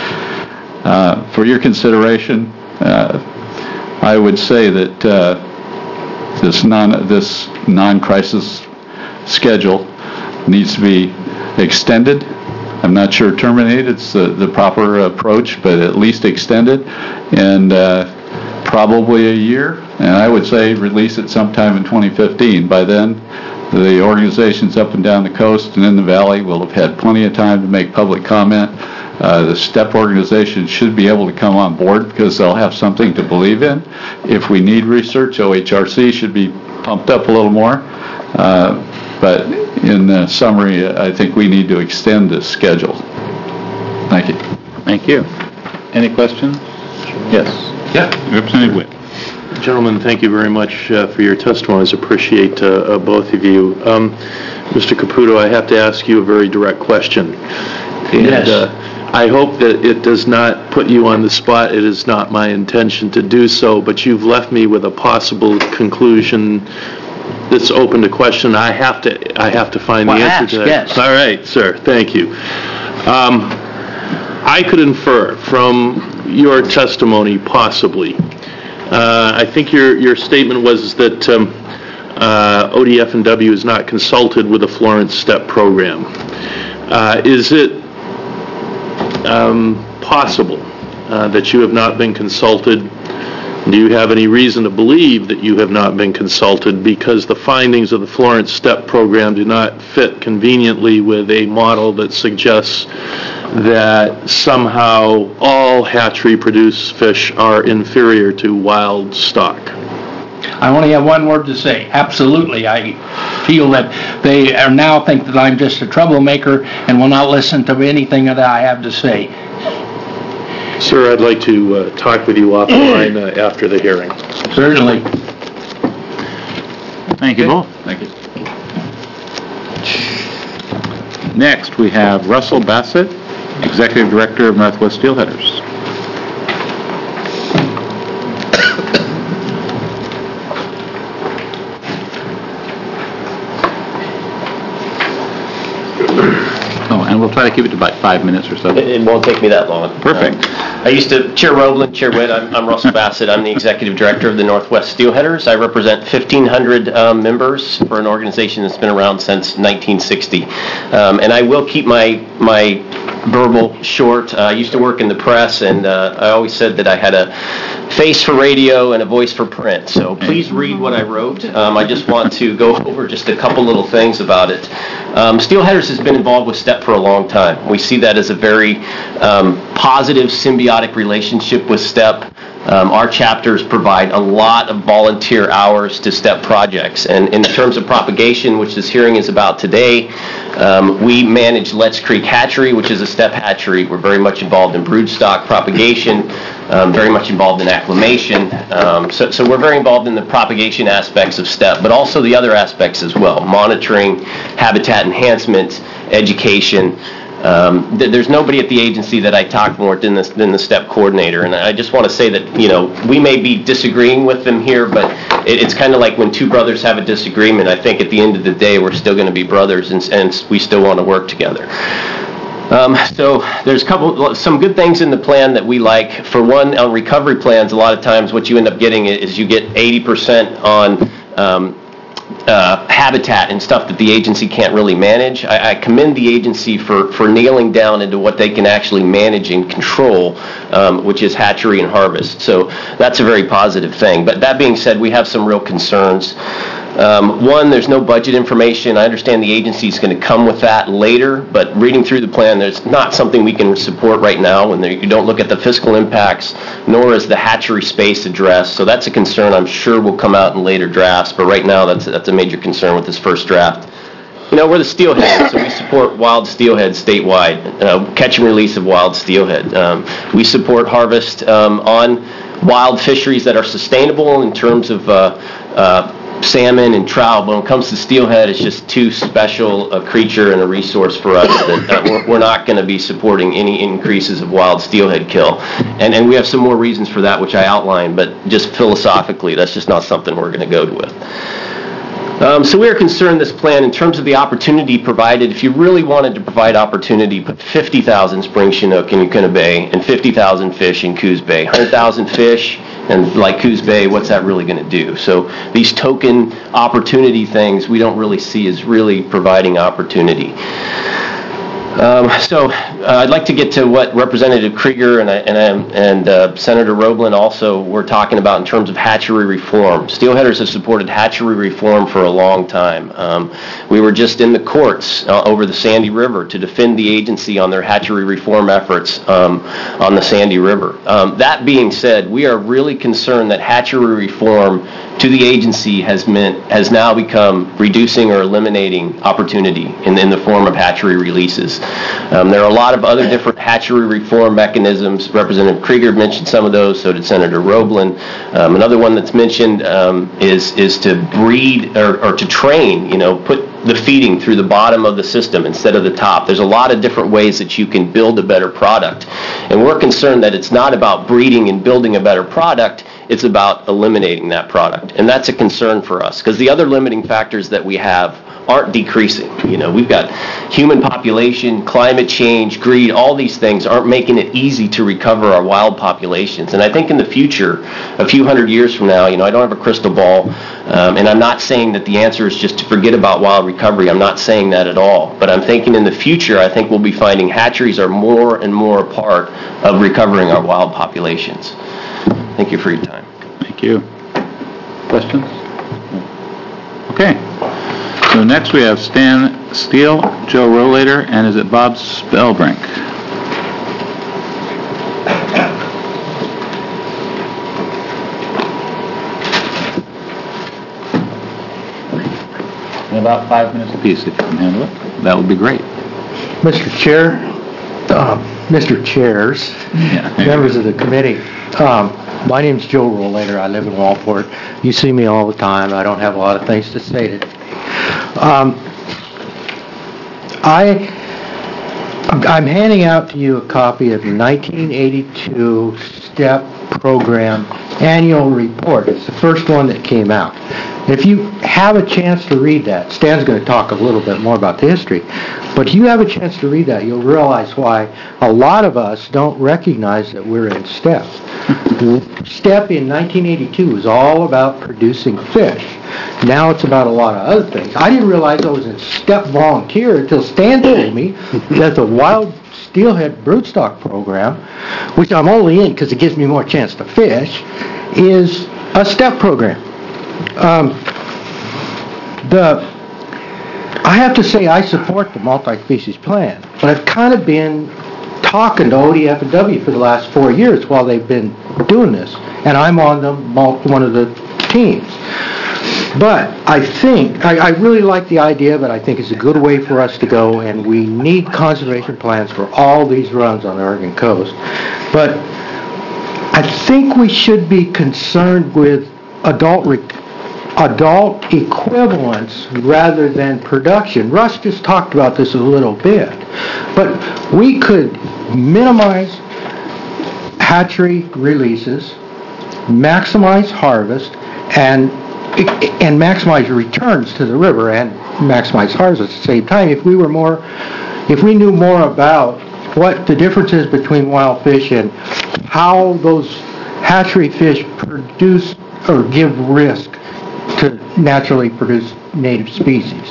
Uh, for your consideration, uh, I would say that uh, this non this non-crisis schedule needs to be extended. I'm not sure terminated's the, the proper approach, but at least extended, and uh, probably a year. And I would say release it sometime in twenty fifteen. By then, the organizations up and down the coast and in the valley will have had plenty of time to make public comment. Uh, the STEP organization should be able to come on board because they'll have something to believe in. If we need research, O H R C should be pumped up a little more. Uh, but in uh, summary, I think we need to extend this schedule. Thank you. Thank you. Any questions? Yes. Yeah. Representative Witt. Gentlemen, thank you very much uh, for your testimonies. Appreciate uh, uh, both of you. Um, Mister Caputo, I have to ask you a very direct question. And, Yes. Uh, I hope that it does not put you on the spot. It is not my intention to do so, but you've left me with a possible conclusion that's open to question. I have to, I have to find Well, the answer ask, to that. yes. All right, sir. Thank you. Um, I could infer from your testimony, possibly. Uh, I think your your statement was that um, uh, O D F and W is not consulted with the Florence STEP program. Uh, is it um, possible uh, that you have not been consulted? Do you have any reason to believe that you have not been consulted because the findings of the Florence STEP program do not fit conveniently with a model that suggests that somehow all hatchery-produced fish are inferior to wild stock? I only have one word to say. Absolutely. I feel that they are now think that I'm just a troublemaker and will not listen to anything that I have to say. Sir, I'd like to uh, talk with you offline uh, after the hearing. Certainly. Thank you both. Thank you. Next, we have Russell Bassett, Executive Director of Northwest Steelheaders. Oh, and we'll try to keep it to about five minutes or so. It it won't take me that long. Perfect. Um, I used to, Chair Roblin, Chair Witt, I'm, I'm Russell Bassett. I'm the Executive Director of the Northwest Steelheaders. I represent fifteen hundred um, members for an organization that's been around since nineteen sixty. Um, and I will keep my, my verbal short. Uh, I used to work in the press, and uh, I always said that I had a face for radio and a voice for print. So please read what I wrote. Um, I just want to go over just a couple little things about it. Um, Steelheaders has been involved with STEP for a long time. We see that as a very um, positive, symbiotic relationship with STEP. Um, our chapters provide a lot of volunteer hours to STEP projects. And in terms of propagation, which this hearing is about today, um, we manage Letts Creek Hatchery, which is a STEP hatchery. We're very much involved in broodstock propagation, um, very much involved in acclimation. Um, so, so we're very involved in the propagation aspects of STEP, but also the other aspects as well, monitoring, habitat enhancement, education. Um, th- there's nobody at the agency that I talk more than the, than the STEP coordinator, and I just want to say that, you know, we may be disagreeing with them here, but it, it's kind of like when two brothers have a disagreement. I think at the end of the day, we're still going to be brothers, and, and we still want to work together. Um, so there's a couple, some good things in the plan that we like. For one, on recovery plans, a lot of times what you end up getting is you get eighty percent on um, Uh, habitat and stuff that the agency can't really manage. I, I commend the agency for, for nailing down into what they can actually manage and control, um, which is hatchery and harvest. So that's a very positive thing. But that being said, we have some real concerns. Um, one, there's no budget information. I understand the agency is going to come with that later, but reading through the plan, there's not something we can support right now, and there, you don't look at the fiscal impacts, nor is the hatchery space addressed. So that's a concern I'm sure will come out in later drafts, but right now that's, that's a major concern with this first draft. You know, we're the steelhead, so we support wild steelhead statewide, uh, catch and release of wild steelhead. Um, we support harvest um, on wild fisheries that are sustainable in terms of uh, uh, salmon and trout. But when it comes to steelhead, it's just too special a creature and a resource for us that uh, we're, we're not going to be supporting any increases of wild steelhead kill. And, and we have some more reasons for that, which I outlined, but just philosophically, that's just not something we're going to go with. Um, so we are concerned this plan in terms of the opportunity provided. If you really wanted to provide opportunity, put fifty thousand spring Chinook in Yaquina Bay and fifty thousand fish in Coos Bay. one hundred thousand fish, and like Coos Bay, what's that really going to do? So these token opportunity things we don't really see as really providing opportunity. Um, so uh, I'd like to get to what Representative Krieger and, I, and, I, and uh, Senator Roblin also were talking about in terms of hatchery reform. Steelheaders have supported hatchery reform for a long time. Um, we were just in the courts uh, over the Sandy River to defend the agency on their hatchery reform efforts um, on the Sandy River. Um, that being said, we are really concerned that hatchery reform to the agency has meant has now become reducing or eliminating opportunity in, in the form of hatchery releases. Um, there are a lot of other different hatchery reform mechanisms. Representative Krieger mentioned some of those, so did Senator Roblin. Um, another one that's mentioned um, is is to breed or, or to train, you know, put the feeding through the bottom of the system instead of the top. There's a lot of different ways that you can build a better product. And we're concerned that it's not about breeding and building a better product, it's about eliminating that product. And that's a concern for us, because the other limiting factors that we have aren't decreasing. You know, we've got human population, climate change, greed, all these things aren't making it easy to recover our wild populations. And I think in the future, a few hundred years from now, you know, I don't have a crystal ball, um, and I'm not saying that the answer is just to forget about wild recovery. I'm not saying that at all. But I'm thinking in the future, I think we'll be finding hatcheries are more and more a part of recovering our wild populations. Thank you for your time. Thank you. Questions? Okay. So next we have Stan Steele, Joe Rollator, and is it Bob Spellbrink? In about five minutes apiece, if you can handle it, that would be great. Mister Chair, uh, Mister Chairs, Yeah. members of the committee, um, my name's Joe Rollator. I live in Walport. You see me all the time. I don't have a lot of things to say today. Um, I, I'm handing out to you a copy of the nineteen eighty-two STEP program annual report. It's the first one that came out. If you have a chance to read that, Stan's going to talk a little bit more about the history, but if you have a chance to read that, you'll realize why a lot of us don't recognize that we're in STEP. STEP in nineteen eighty-two was all about producing fish. Now it's about a lot of other things. I didn't realize I was in STEP volunteer until Stan told me that the wild steelhead broodstock program, which I'm only in because it gives me more chance to fish, is a STEP program. Um, the I have to say I support the multi-species plan, but I've kind of been talking to O D F and W for the last four years while they've been doing this, and I'm on the one of the teams. But I think, I, I really like the idea, but I think it's a good way for us to go, and we need conservation plans for all these runs on the Oregon coast. But I think we should be concerned with adult rec- adult equivalence rather than production. Russ just talked about this a little bit, but we could minimize hatchery releases, maximize harvest, and and maximize returns to the river and maximize harvest at the same time. If we were more, if we knew more about what the difference is between wild fish and how those hatchery fish produce or give risk to naturally produce native species.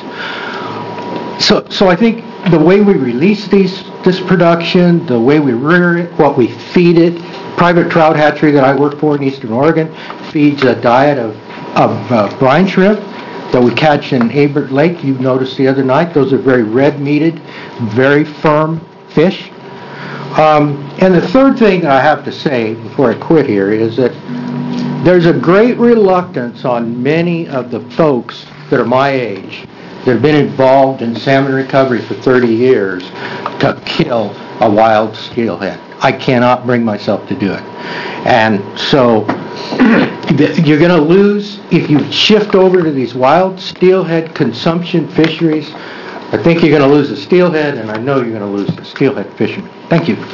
So, so I think the way we release these, this production, the way we rear it, what we feed it, private trout hatchery that I work for in Eastern Oregon feeds a diet of, of uh, brine shrimp that we catch in Abert Lake. You noticed the other night, those are very red-meated, very firm fish. Um, and the third thing that I have to say before I quit here is that there's a great reluctance on many of the folks that are my age that have been involved in salmon recovery for thirty years to kill a wild steelhead. I cannot bring myself to do it. And so that you're going to lose if you shift over to these wild steelhead consumption fisheries. I think you're going to lose the steelhead, and I know you're going to lose the steelhead fishermen. Thank you.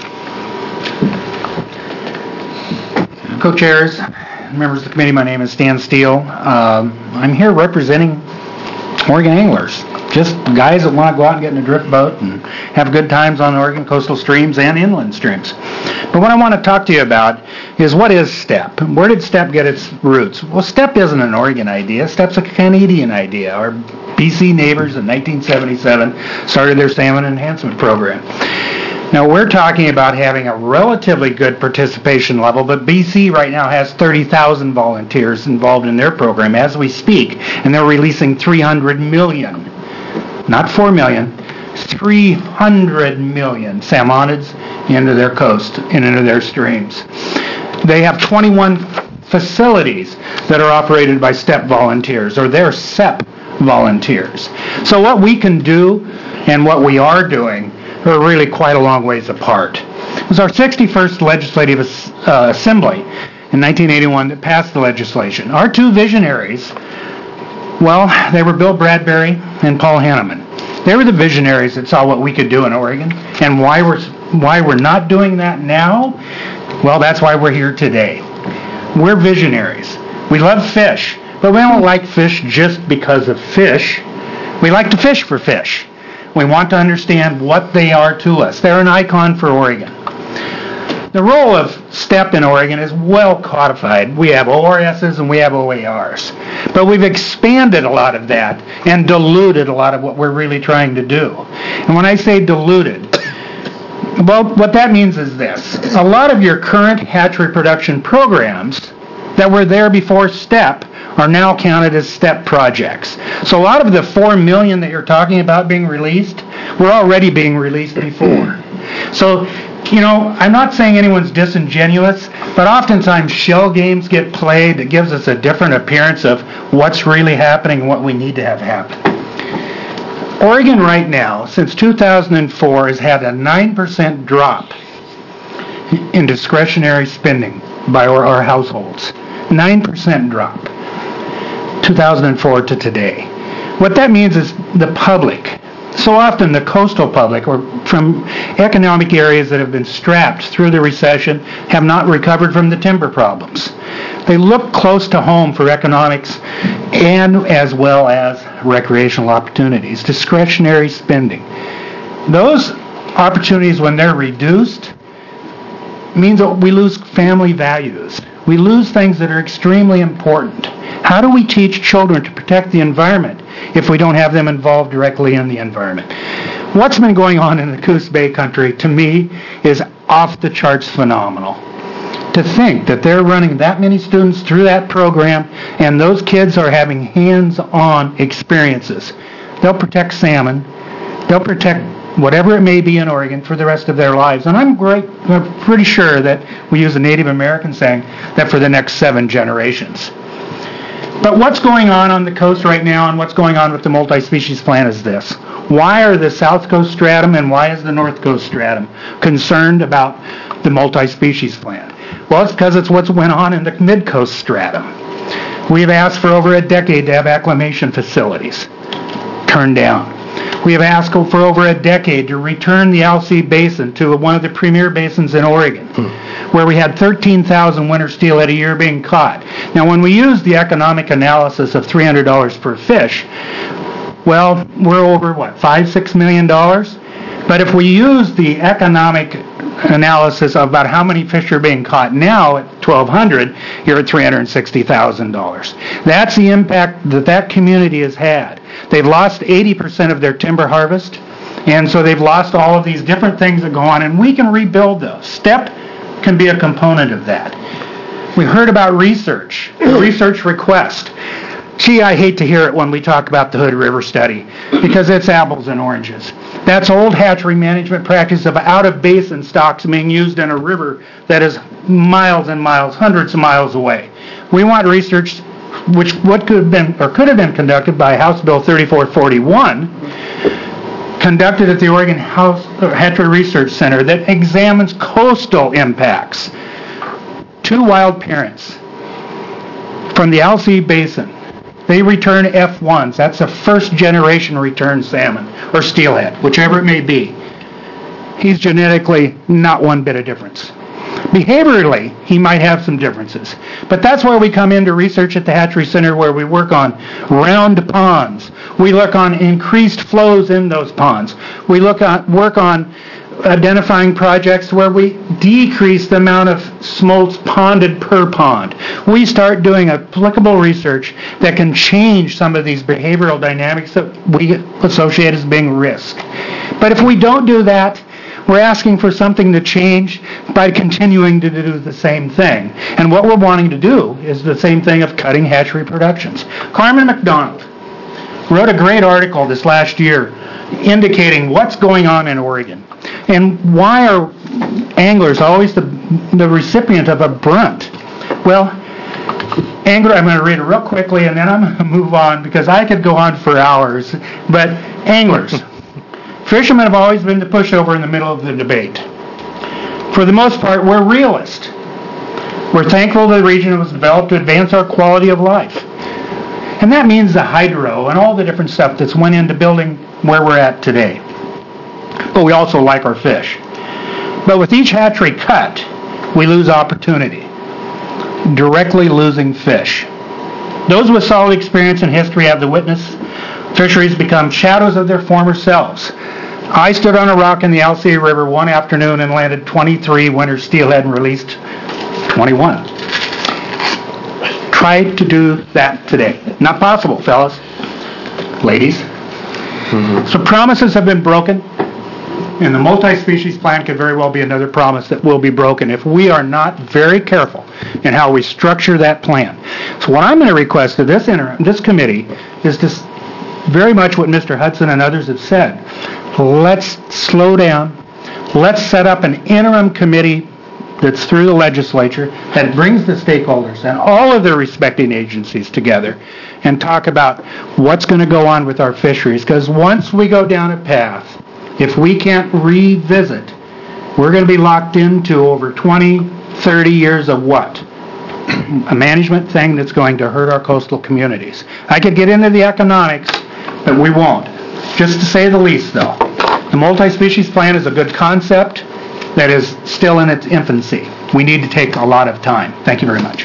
Co-chairs, members of the committee, my name is Stan Steele. Um, I'm here representing Oregon anglers, just guys that want to go out and get in a drift boat and have good times on the Oregon coastal streams and inland streams. But what I want to talk to you about is, what is STEP? Where did STEP get its roots? Well, STEP isn't an Oregon idea. STEP's a Canadian idea. Our B C neighbors in nineteen seventy-seven started their salmon enhancement program. Now, we're talking about having a relatively good participation level, but B C right now has thirty thousand volunteers involved in their program as we speak, and they're releasing three hundred million, not four million, three hundred million salmonids into their coast and into their streams. They have twenty-one facilities that are operated by STEP volunteers, or they're S E P volunteers. So what we can do and what we are doing are really quite a long ways apart. It was our sixty-first Legislative uh, Assembly in nineteen eighty-one that passed the legislation. Our two visionaries, well, they were Bill Bradbury and Paul Hanneman. They were the visionaries that saw what we could do in Oregon, and why we're, why we're not doing that now, well, that's why we're here today. We're visionaries. We love fish, but we don't like fish just because of fish. We like to fish for fish. We want to understand what they are to us. They're an icon for Oregon. The role of STEP in Oregon is well codified. We have O R Ss and we have O A Rs. But we've expanded a lot of that and diluted a lot of what we're really trying to do. And when I say diluted, well, what that means is this. A lot of your current hatchery production programs that were there before STEP are now counted as STEP projects. So a lot of the four million that you're talking about being released were already being released before. So, you know, I'm not saying anyone's disingenuous, but oftentimes shell games get played that gives us a different appearance of what's really happening and what we need to have happen. Oregon right now, since two thousand four, has had a nine percent drop in discretionary spending by our, our households. nine percent drop. two thousand four to today. What that means is the public, so often the coastal public, or from economic areas that have been strapped through the recession, have not recovered from the timber problems. They look close to home for economics and as well as recreational opportunities, discretionary spending. Those opportunities, when they're reduced, means that we lose family values. We lose things that are extremely important. How do we teach children to protect the environment if we don't have them involved directly in the environment? What's been going on in the Coos Bay country, to me, is off the charts phenomenal. To think that they're running that many students through that program and those kids are having hands-on experiences. They'll protect salmon. They'll protect whatever it may be in Oregon for the rest of their lives. And I'm great, I'm pretty sure that we use a Native American saying that for the next seven generations. But what's going on on the coast right now and what's going on with the multi-species plan is this. Why are the South Coast Stratum and why is the North Coast Stratum concerned about the multi-species plan? Well, it's because it's what's went on in the Mid-Coast Stratum. We've asked for over a decade to have acclimation facilities. Turned down. We have asked for over a decade to return the Alsea Basin to one of the premier basins in Oregon, where we had thirteen thousand winter steelhead a year being caught. Now, when we use the economic analysis of three hundred dollars per fish, well, we're over, what, five, six million dollars? But if we use the economic analysis of about how many fish are being caught now at twelve hundred, you're at three hundred sixty thousand dollars. That's the impact that that community has had. They've lost eighty percent of their timber harvest, and so they've lost all of these different things that go on, and we can rebuild those. STEP can be a component of that. We heard about research, the research request. Gee, I hate to hear it when we talk about the Hood River study, because it's apples and oranges. That's old hatchery management practice of out-of-basin stocks being used in a river that is miles and miles, hundreds of miles away. We want research, which what could have been or could have been conducted by House Bill thirty-four forty-one, conducted at the Oregon House Hatchery Research Center, that examines coastal impacts. Two wild parents from the Alsea Basin. They return F ones. That's a first generation return salmon, or steelhead, whichever it may be. He's genetically not one bit of difference. Behaviorally, he might have some differences. But that's where we come into research at the Hatchery Center, where we work on round ponds. We look on increased flows in those ponds. We look on, work on identifying projects where we decrease the amount of smolts ponded per pond. We start doing applicable research that can change some of these behavioral dynamics that we associate as being risk. But if we don't do that, we're asking for something to change by continuing to do the same thing. And what we're wanting to do is the same thing of cutting hatchery productions. Carmen McDonald wrote a great article this last year indicating what's going on in Oregon and why are anglers always the, the recipient of a brunt. Well, angler, I'm going to read it real quickly and then I'm going to move on because I could go on for hours. But anglers, fishermen have always been the pushover in the middle of the debate. For the most part, we're realists. We're thankful the region was developed to advance our quality of life. And that means the hydro and all the different stuff that's went into building where we're at today. But we also like our fish. But with each hatchery cut, we lose opportunity. Directly losing fish. Those with solid experience and history have the witness. Fisheries become shadows of their former selves. I stood on a rock in the Alsea River one afternoon and landed twenty-three winter steelhead and released twenty-one. Try to do that today. Not possible, fellas. Ladies. Mm-hmm. So promises have been broken, and the multi-species plan could very well be another promise that will be broken if we are not very careful in how we structure that plan. So what I'm going to request of this, inter- this committee is to very much what Mister Hudson and others have said. Let's slow down. Let's set up an interim committee that's through the legislature that brings the stakeholders and all of their respecting agencies together and talk about what's going to go on with our fisheries. Because once we go down a path, if we can't revisit, we're going to be locked into over twenty, thirty years of what? A management thing that's going to hurt our coastal communities. I could get into the economics, but we won't. Just to say the least, though, the multi-species plan is a good concept that is still in its infancy. We need to take a lot of time. Thank you very much.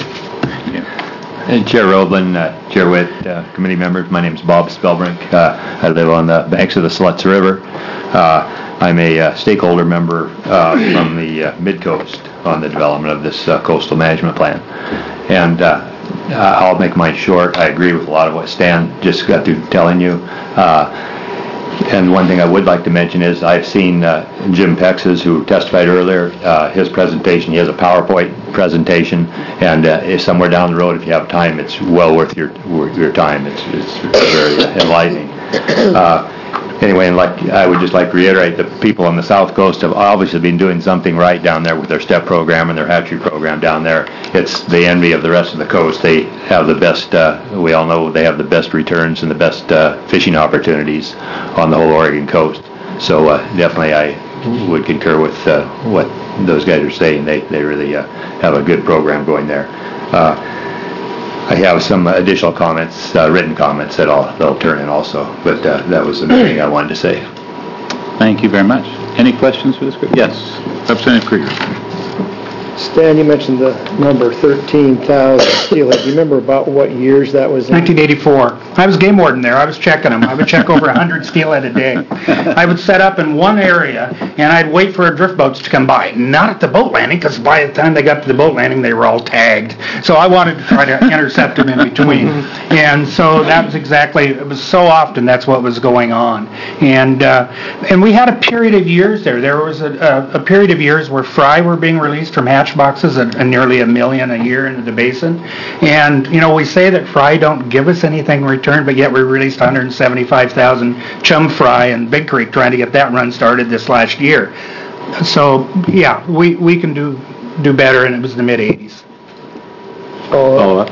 And Chair Roblin, uh, Chair Witt, uh, committee members, my name is Bob Spellbrink. Uh, I live on the banks of the Sluts River. Uh, I'm a uh, stakeholder member uh, from the uh, Mid-Coast on the development of this uh, coastal management plan. And uh, I'll make mine short. I agree with a lot of what Stan just got through telling you. Uh, And one thing I would like to mention is I've seen uh, Jim Pexes, who testified earlier, uh, his presentation. He has a PowerPoint presentation, and uh, if somewhere down the road, if you have time, it's well worth your your time. It's, it's very enlightening. Uh, Anyway, and like I would just like to reiterate, the people on the South Coast have obviously been doing something right down there with their STEP program and their hatchery program down there. It's the envy of the rest of the coast. They have the best, uh, we all know they have the best returns and the best uh, fishing opportunities on the whole Oregon coast. So uh, definitely I would concur with uh, what those guys are saying. They, they really uh, have a good program going there. Uh, I have some additional comments, uh, written comments that I'll, that'll turn in also, but uh, that was the main thing I wanted to say. Thank you very much. Any questions for this group? Yes, Representative Krieger. Stan, you mentioned the number thirteen thousand steelhead. Do you remember about what years that was in? nineteen eighty-four. I was game warden there. I was checking them. I would check over one hundred steelhead a day. I would set up in one area, and I'd wait for drift boats to come by. Not at the boat landing, because by the time they got to the boat landing, they were all tagged. So I wanted to try to intercept them in between. And so that was exactly, it was so often that's what was going on. And uh, and we had a period of years there. There was a, a, a period of years where fry were being released from hatch boxes at, at nearly a million a year into the basin. And, you know, we say that fry don't give us anything in return, but yet we released one hundred seventy-five thousand chum fry in Big Creek trying to get that run started this last year. So, yeah, we, we can do do better, and it was the mid-eighties. Uh,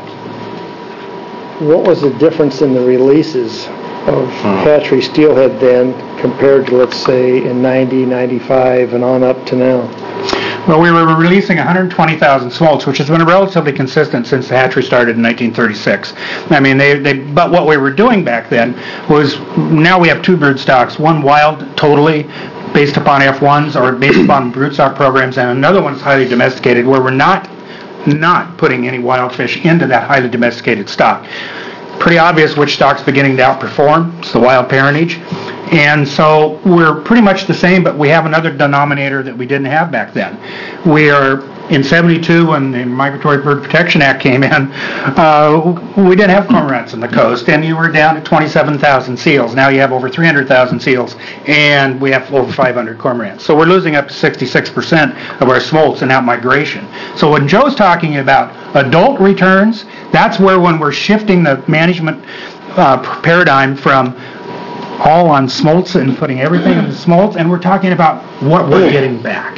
what was the difference in the releases of hatchery steelhead then compared to, let's say, in ninety, ninety-five and on up to now? Well, we were releasing one hundred twenty thousand smolts, which has been relatively consistent since the hatchery started in nineteen thirty-six. I mean, they, they, but what we were doing back then was, now we have two brood stocks, one wild totally, based upon F ones or based upon broodstock programs, and another one's highly domesticated, where we're not not putting any wild fish into that highly domesticated stock. Pretty obvious which stock's beginning to outperform. It's the wild parentage. And so we're pretty much the same, but we have another denominator that we didn't have back then. We are, in seventy-two, when the Migratory Bird Protection Act came in, uh, we didn't have cormorants on the coast, and you were down to twenty-seven thousand seals. Now you have over three hundred thousand seals, and we have over five hundred cormorants. So we're losing up to sixty-six percent of our smolts in out-migration. So when Joe's talking about adult returns, that's where, when we're shifting the management uh, paradigm from all on smolts and putting everything in the smolts, and we're talking about what we're getting back.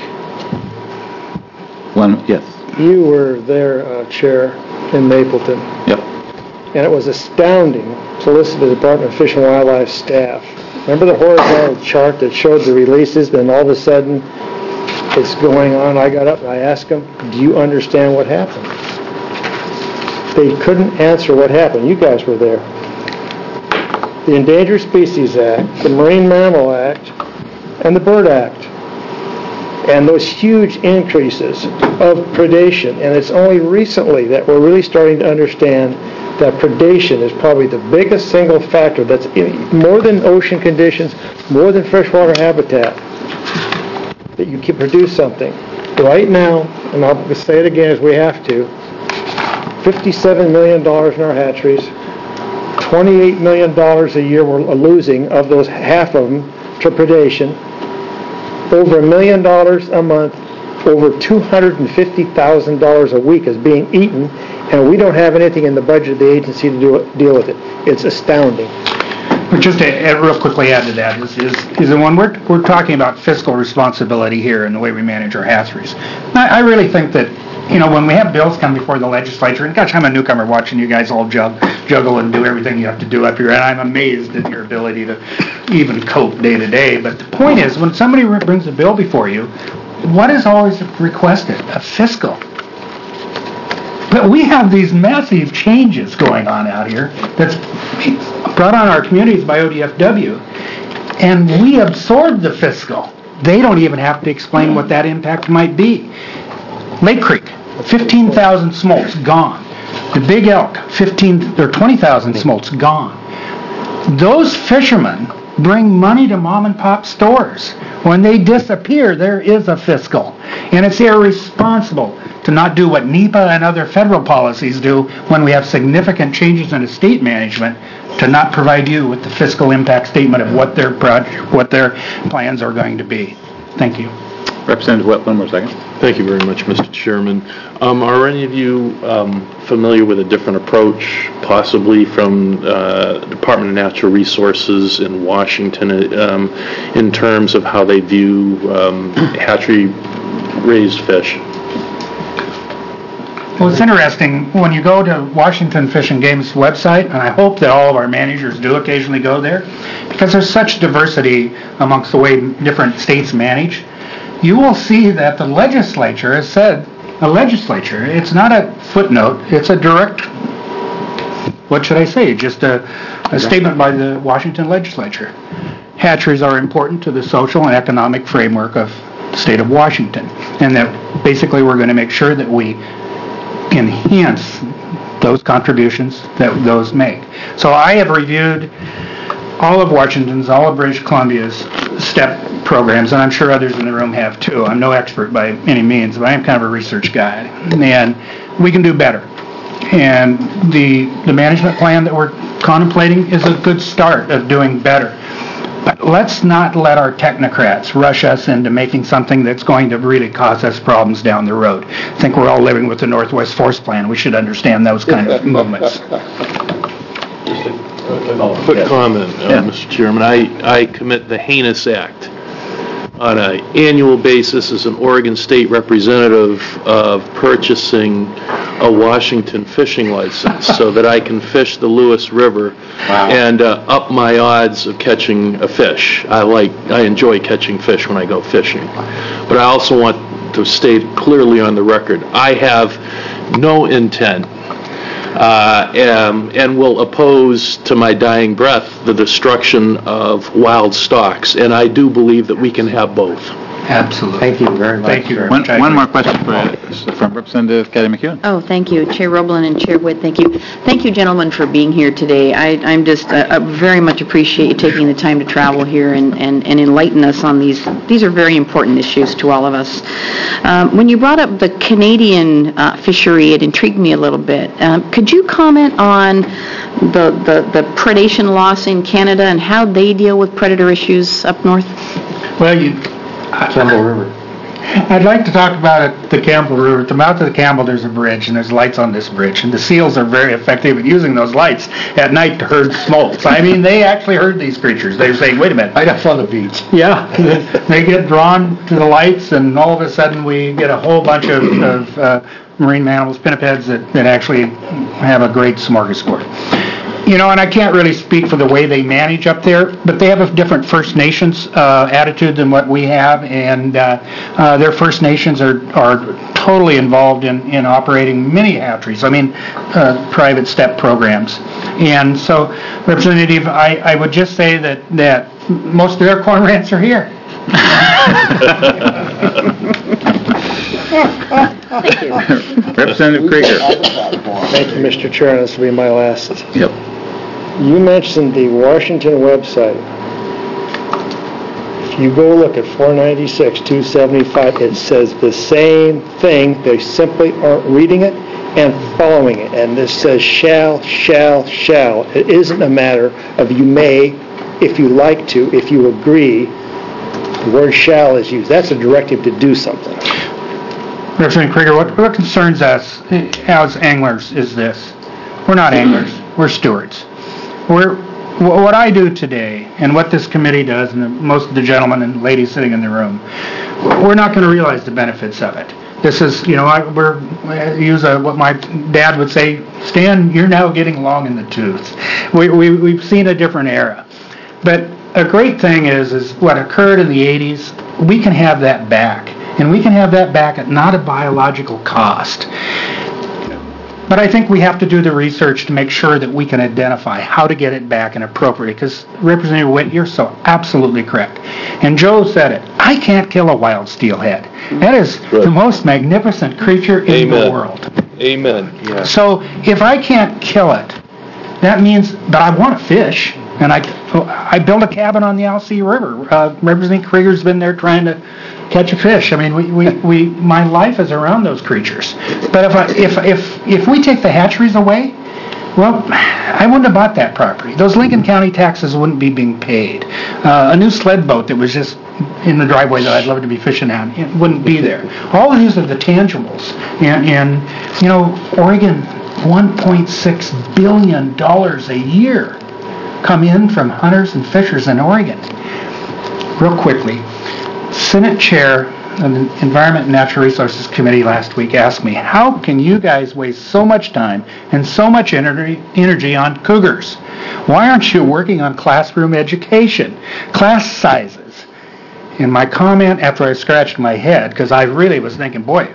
One, yes. You were there, uh, Chair, in Mapleton. Yep. And it was astounding to listen to the Department of Fish and Wildlife staff. Remember the horizontal chart that showed the releases, and all of a sudden it's going on? I got up and I asked them, do you understand what happened? They couldn't answer what happened. You guys were there. The Endangered Species Act, the Marine Mammal Act, and the Bird Act. And those huge increases of predation. And it's only recently that we're really starting to understand that predation is probably the biggest single factor that's in, more than ocean conditions, more than freshwater habitat, that you can produce something. Right now, and I'll say it again as we have to, fifty-seven million dollars in our hatcheries, twenty-eight million dollars a year we're losing, of those, half of them, to predation. Over a million dollars a month, over two hundred fifty thousand dollars a week is being eaten, and we don't have anything in the budget of the agency to do it, deal with it. It's astounding. But just to add, real quickly add to that is, is, is that when we're, we're talking about fiscal responsibility here and the way we manage our hatcheries, I, I really think that, you know, when we have bills come before the legislature, and gosh, I'm a newcomer watching you guys all jug, juggle and do everything you have to do up here, and I'm amazed at your ability to even cope day to day. But the point is, when somebody brings a bill before you, what is always requested? A fiscal. But we have these massive changes going on out here that's brought on our communities by O D F W, and we absorb the fiscal. They don't even have to explain what that impact might be. Lake Creek, fifteen thousand smolts gone. The Big Elk, fifteen or twenty thousand smolts gone. Those fishermen bring money to mom and pop stores. When they disappear, there is a fiscal. And it's irresponsible to not do what NEPA and other federal policies do when we have significant changes in estate management, to not provide you with the fiscal impact statement of what their project, what their plans are going to be. Thank you. Representative Webb, one more second. Thank you very much, Mister Chairman. Um, are any of you um, familiar with a different approach, possibly from uh, Department of Natural Resources in Washington, um, in terms of how they view um, hatchery-raised fish? Well, it's interesting, when you go to Washington Fish and Game's website, and I hope that all of our managers do occasionally go there, because there's such diversity amongst the way different states manage, you will see that the legislature has said, a legislature, it's not a footnote, it's a direct, what should I say, just a, a statement by the Washington legislature. Hatcheries are important to the social and economic framework of the state of Washington, and that basically we're going to make sure that we enhance those contributions that those make. So I have reviewed all of Washington's, all of British Columbia's STEP programs, and I'm sure others in the room have too. I'm no expert by any means, but I am kind of a research guy, and we can do better. And the the management plan that we're contemplating is a good start of doing better. But let's not let our technocrats rush us into making something that's going to really cause us problems down the road. I think we're all living with the Northwest Force Plan. We should understand those kind of movements. Quick comment, uh, yeah. Mister Chairman. I, I commit the heinous act on an annual basis as an Oregon State representative of purchasing a Washington fishing license so that I can fish the Lewis River wow. and uh, up my odds of catching a fish. I like, I enjoy catching fish when I go fishing. But I also want to state clearly on the record, I have no intent uh, and, and will oppose to my dying breath the destruction of wild stocks, and I do believe that we can have both. Absolutely. Thank you very much. Thank you. One, one more question for, from Representative Kathy McEwen. Oh, thank you. Chair Roblin and Chair Witt, thank you. Thank you, gentlemen, for being here today. I, I'm just, uh, I very much appreciate you taking the time to travel here and, and, and enlighten us on these. These are very important issues to all of us. Um, when you brought up the Canadian uh, fishery, it intrigued me a little bit. Um, could you comment on the, the, the predation loss in Canada and how they deal with predator issues up north? Well, you... Campbell River. I'd like to talk about it, the Campbell River. At the mouth of the Campbell, there's a bridge, and there's lights on this bridge, and the seals are very effective at using those lights at night to herd smolts. I mean, they actually herd these creatures. They're saying, wait a minute. Right up on the beach. Yeah, they get drawn to the lights, and all of a sudden we get a whole bunch of, of uh, marine mammals, pinnipeds, that, that actually have a great smorgasbord. You know, and I can't really speak for the way they manage up there, but they have a different First Nations uh, attitude than what we have, and uh, uh, their First Nations are, are totally involved in, in operating many hatcheries, I mean, uh, private step programs. And so, Representative, I, I would just say that, that most of their cormorants are here. Thank you. Representative Krieger. Thank you, Mister Chair, and this will be my last. Yep. You mentioned the Washington website. If you go look at four ninety-six, two seventy-five, it says the same thing. They simply aren't reading it and following it. And this says shall, shall, shall. It isn't a matter of you may, if you like to, if you agree. The word shall is used. That's a directive to do something. Representative Krieger, what, what concerns us as anglers is this. We're not anglers. We're stewards. We're, what I do today and what this committee does, and the, most of the gentlemen and ladies sitting in the room, we're not going to realize the benefits of it. This is, you know, I, we're I use a, what my dad would say, Stan, you're now getting long in the tooth. We, we, we've seen a different era. But a great thing is, is what occurred in the eighties, we can have that back. And we can have that back at not a biological cost. But I think we have to do the research to make sure that we can identify how to get it back and appropriate. Because Representative Witt, you're so absolutely correct. And Joe said it. I can't kill a wild steelhead. That is right. The most magnificent creature in Amen. the world. Amen. Yeah. So if I can't kill it, that means, but I want to fish. And I, I built a cabin on the Alsea River. Uh, Representative Krieger's been there trying to catch a fish. I mean, we, we, we my life is around those creatures. But if I, if if if we take the hatcheries away, well, I wouldn't have bought that property. Those Lincoln County taxes wouldn't be being paid. Uh, a new sled boat that was just in the driveway that I'd love to be fishing at, it wouldn't be there. All of these are the tangibles. And, and you know, Oregon, one point six billion dollars a year come in from hunters and fishers in Oregon. Real quickly, Senate Chair of the Environment and Natural Resources Committee last week asked me, how can you guys waste so much time and so much energy, energy on cougars? Why aren't you working on classroom education, class sizes? And my comment after I scratched my head, because I really was thinking, boy,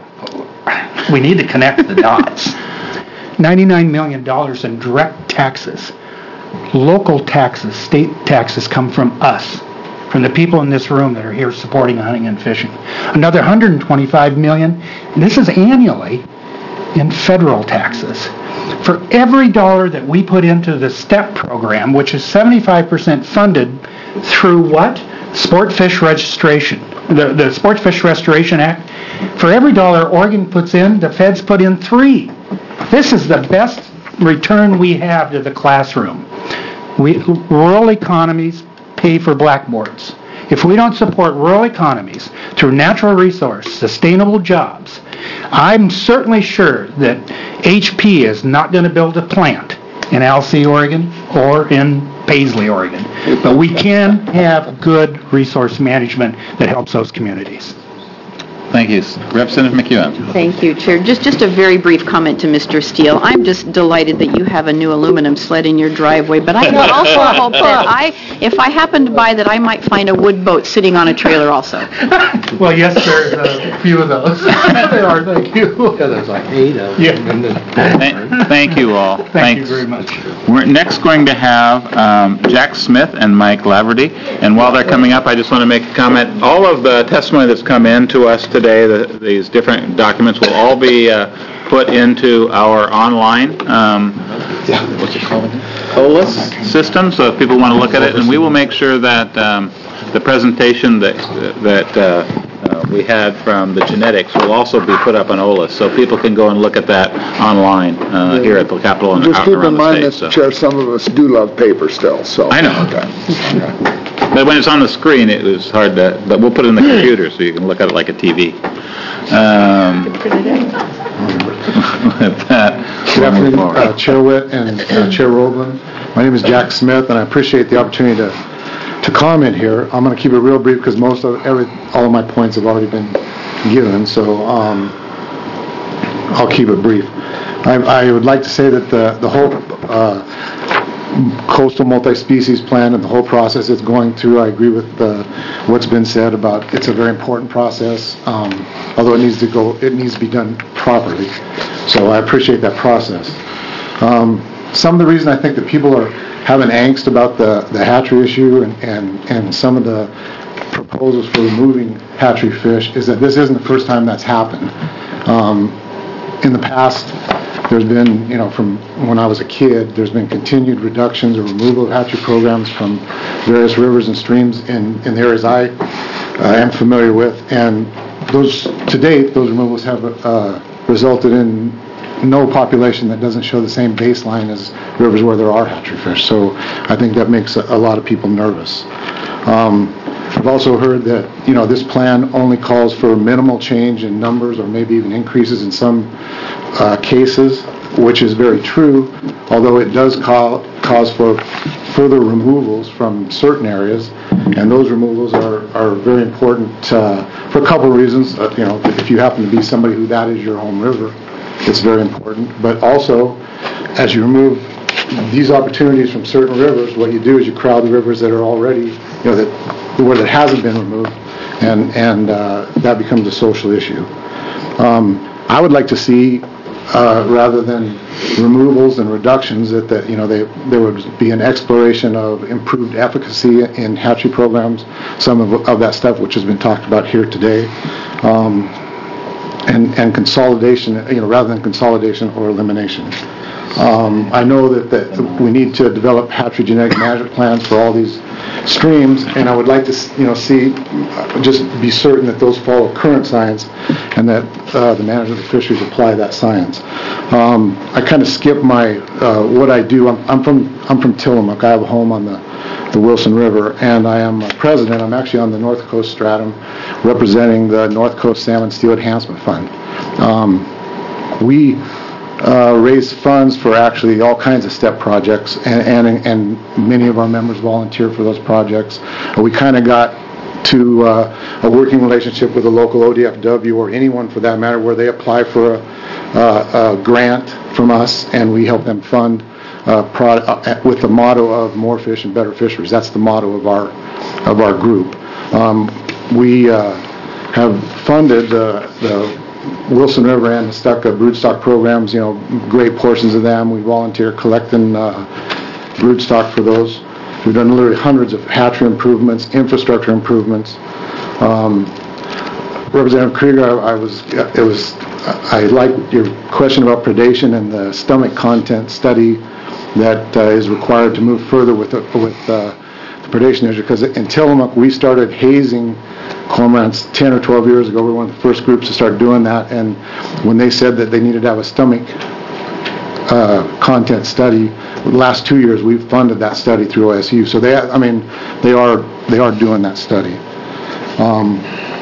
we need to connect the dots. ninety-nine million dollars in direct taxes. Local taxes, state taxes come from us, from the people in this room that are here supporting hunting and fishing. Another one hundred twenty-five million dollars, and this is annually, in federal taxes. For every dollar that we put into the STEP program, which is seventy-five percent funded through what? Sport Fish Registration, the, the Sport Fish Restoration Act. For every dollar Oregon puts in, the feds put in three. This is the best return we have to the classroom. We, rural economies pay for blackboards. If we don't support rural economies through natural resource, sustainable jobs, I'm certainly sure that H P is not going to build a plant in Alsea, Oregon, or in Paisley, Oregon. But we can have good resource management that helps those communities. Thank you. Representative McEwen. Thank you, Chair. Just, just a very brief comment to Mister Steele. I'm just delighted that you have a new aluminum sled in your driveway, but I would also hope that I, if I happen to buy that, I might find a wood boat sitting on a trailer also. Well, yes, there's a few of those. There are, thank you. Yeah, there's like eight of them. Yeah. Thank thank you all. Thank Thanks. you very much. We're next going to have um, Jack Smith and Mike Laverty. And while they're coming up, I just want to make a comment. All of the testimony that's come in to us today, the, these different documents, will all be uh, put into our online um, what's it called again? OLIS system, so if people want to look at it, and we will make sure that um, the presentation that that uh, uh, we had from the genetics will also be put up on OLIS, so people can go and look at that online uh, here at the Capitol and Just out keep around in the mind, state. Mister So. Chair, some of us do love paper still, so. I know. Okay. But when it's on the screen, it was hard to, but we'll put it in the computer so you can look at it like a T V. Um, with that, Good afternoon, uh, Chair Witt and uh, Chair Roblin. My name is Jack Smith, and I appreciate the opportunity to to comment here. I'm going to keep it real brief because most of every all of my points have already been given, so um, I'll keep it brief. I, I would like to say that the the whole uh, coastal multi-species plan and the whole process it's going through, I agree with uh, what's been said about it's a very important process, um, although it needs to go, it needs to be done properly. So I appreciate that process. Um, some of the reason I think that people are having angst about the, the hatchery issue and, and, and some of the proposals for removing hatchery fish is that this isn't the first time that's happened. Um, in the past, there's been, you know, from when I was a kid, there's been continued reductions or removal of hatchery programs from various rivers and streams in, in the areas I uh, am familiar with. And those, to date, those removals have uh, resulted in no population that doesn't show the same baseline as rivers where there are hatchery fish. So I think that makes a, a lot of people nervous. Um, I've also heard that, you know, this plan only calls for minimal change in numbers or maybe even increases in some uh, cases, which is very true, although it does call, cause for further removals from certain areas, and those removals are, are very important uh, for a couple of reasons. Uh, you know, if you happen to be somebody who that is your home river, it's very important. But also, as you remove these opportunities from certain rivers, what you do is you crowd the rivers that are already, you know, that where that hasn't been removed, and and uh, that becomes a social issue. Um, I would like to see, uh, rather than removals and reductions, that, that you know they, there would be an exploration of improved efficacy in hatchery programs, some of, of that stuff which has been talked about here today, um, and and consolidation, you know, rather than consolidation or elimination. Um, I know that, that we need to develop hatchery genetic management plans for all these streams, and I would like to, you know, see, just be certain that those follow current science and that uh, the management of fisheries apply that science. Um, I kind of skip my, uh, what I do. I'm, I'm from I'm from Tillamook. I have a home on the, the Wilson River, and I am a president. I'm actually on the North Coast Stratum representing the North Coast Salmon Steel Enhancement Fund. Um, we Uh, raise funds for actually all kinds of STEP projects, and, and, and many of our members volunteer for those projects. Uh, we kind of got to uh, a working relationship with a local O D F W, or anyone for that matter, where they apply for a, uh, a grant from us, and we help them fund uh, pro- uh, with the motto of more fish and better fisheries. That's the motto of our of our group. Um, we uh, have funded uh, the Wilson River and the Stucca broodstock programs, you know, great portions of them. We volunteer collecting uh, broodstock for those. We've done literally hundreds of hatchery improvements, infrastructure improvements. Um, Representative Krieger, I was, it was, I liked your question about predation and the stomach content study that uh, is required to move further with the, with uh, the predation issue, because in Tillamook we started hazing cormorants ten or twelve years ago. We were one of the first groups to start doing that, and when they said that they needed to have a stomach uh, content study, the last two years we've funded that study through O S U. So they, I mean, they are they are doing that study. Um,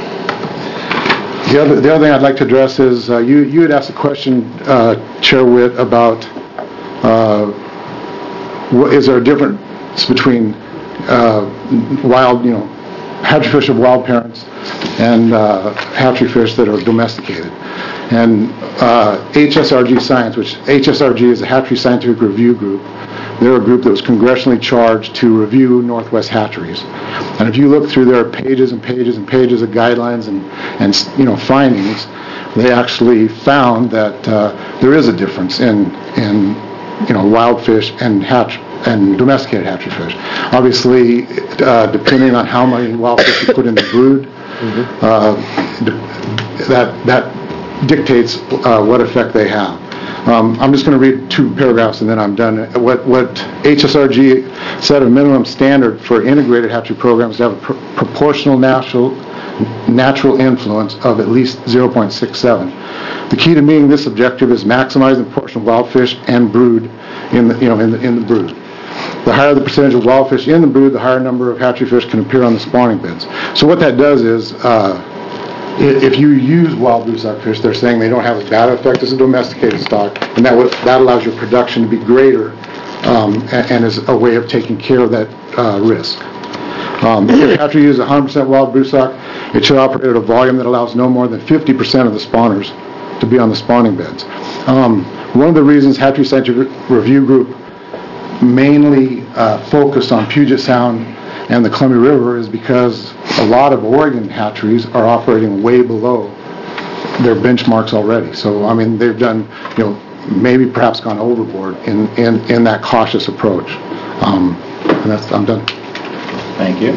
the other the other thing I'd like to address is uh, you you had asked a question, uh, Chair Witt, about uh, what, is there a difference between uh, wild, you know, hatchery fish of wild parents and uh, hatchery fish that are domesticated. And uh, H S R G Science, which H S R G is a Hatchery Scientific Review Group, they're a group that was congressionally charged to review Northwest hatcheries. And if you look through their pages and pages and pages of guidelines and, and you know, findings, they actually found that uh, there is a difference in, in you know, wild fish and hatch and domesticated hatchery fish. Obviously, uh, depending on how many wild fish you put in the brood, uh, that that dictates uh, what effect they have. Um, I'm just going to read two paragraphs and then I'm done. What, what H S R G said a minimum standard for integrated hatchery programs is to have a pr- proportional natural natural influence of at least zero point six seven. The key to meeting this objective is maximizing the proportion of wild fish and brood in the, you know, in the, in the brood. The higher the percentage of wild fish in the brood, the higher number of hatchery fish can appear on the spawning beds. So what that does is, uh, if you use wild blue sock fish, they're saying they don't have as bad an effect as a domesticated stock, and that w- that allows your production to be greater, um, and, and is a way of taking care of that uh, risk. Um, if hatchery uses one hundred percent wild blue sock, it should operate at a volume that allows no more than fifty percent of the spawners to be on the spawning beds. Um, one of the reasons Hatchery Scientific Review Group mainly uh, focused on Puget Sound and the Columbia River is because a lot of Oregon hatcheries are operating way below their benchmarks already. So, I mean, they've done, you know, maybe perhaps gone overboard in, in, in that cautious approach. Um, and that's, I'm done. Thank you.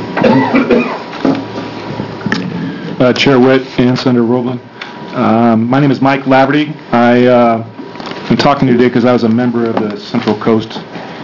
Uh, Chair Witt and Senator Roblin. Um, my name is Mike Laverty. I, uh, I'm talking to you today because I was a member of the Central Coast.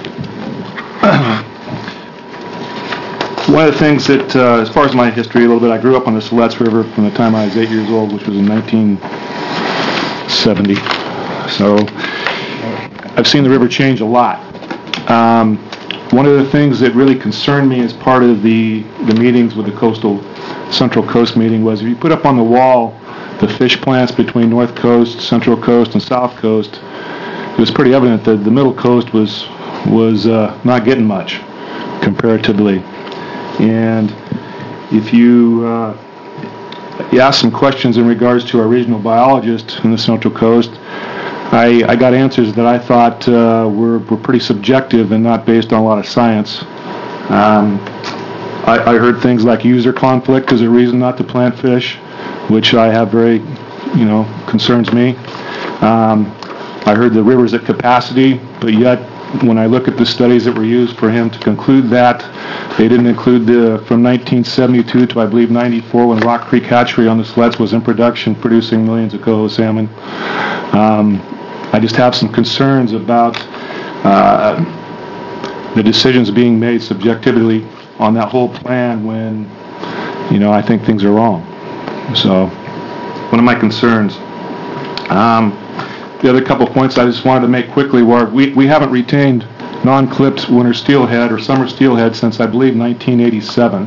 One of the things that, uh, as far as my history a little bit, I grew up on the Siletz River from the time I was eight years old, which was in nineteen seventy. So I've seen the river change a lot. Um, one of the things that really concerned me as part of the, the meetings with the Coastal Central Coast meeting was if you put up on the wall the fish plants between North Coast, Central Coast, and South Coast, it was pretty evident that the Middle Coast was was uh, not getting much comparatively. And if you, uh, you ask some questions in regards to our regional biologist in the Central Coast, I, I got answers that I thought uh, were, were pretty subjective and not based on a lot of science. Um, I, I heard things like user conflict is a reason not to plant fish, which I have very, you know, concerns me. Um, I heard the river's at capacity, but yet when I look at the studies that were used for him to conclude that, they didn't include the, from nineteen seventy-two to I believe ninety-four when Rock Creek Hatchery on the Siletz was in production producing millions of coho salmon. Um, I just have some concerns about uh, the decisions being made subjectively on that whole plan when, you know, I think things are wrong. So, one of my concerns. Um, the other couple points I just wanted to make quickly were we, we haven't retained non-clipped winter steelhead or summer steelhead since I believe nineteen eighty-seven.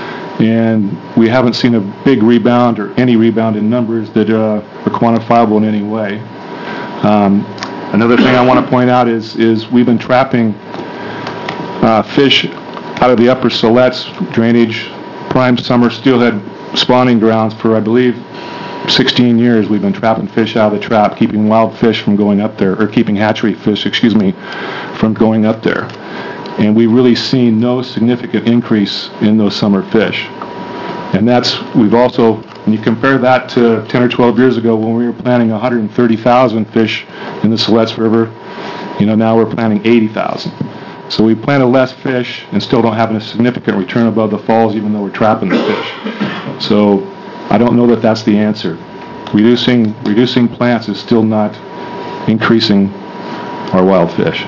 And we haven't seen a big rebound or any rebound in numbers that uh, are quantifiable in any way. Um, another thing I want to point out is, is we've been trapping uh, fish out of the upper Siletz drainage, prime summer steelhead spawning grounds for, I believe, sixteen years. We've been trapping fish out of the trap, keeping wild fish from going up there, or keeping hatchery fish, excuse me, from going up there. And we've really seen no significant increase in those summer fish. And that's, we've also, when you compare that to ten or twelve years ago when we were planting one hundred thirty thousand fish in the Siletz River, you know, now we're planting eighty thousand. So we planted less fish and still don't have a significant return above the falls even though we're trapping the fish. So I don't know that that's the answer. Reducing reducing plants is still not increasing our wild fish.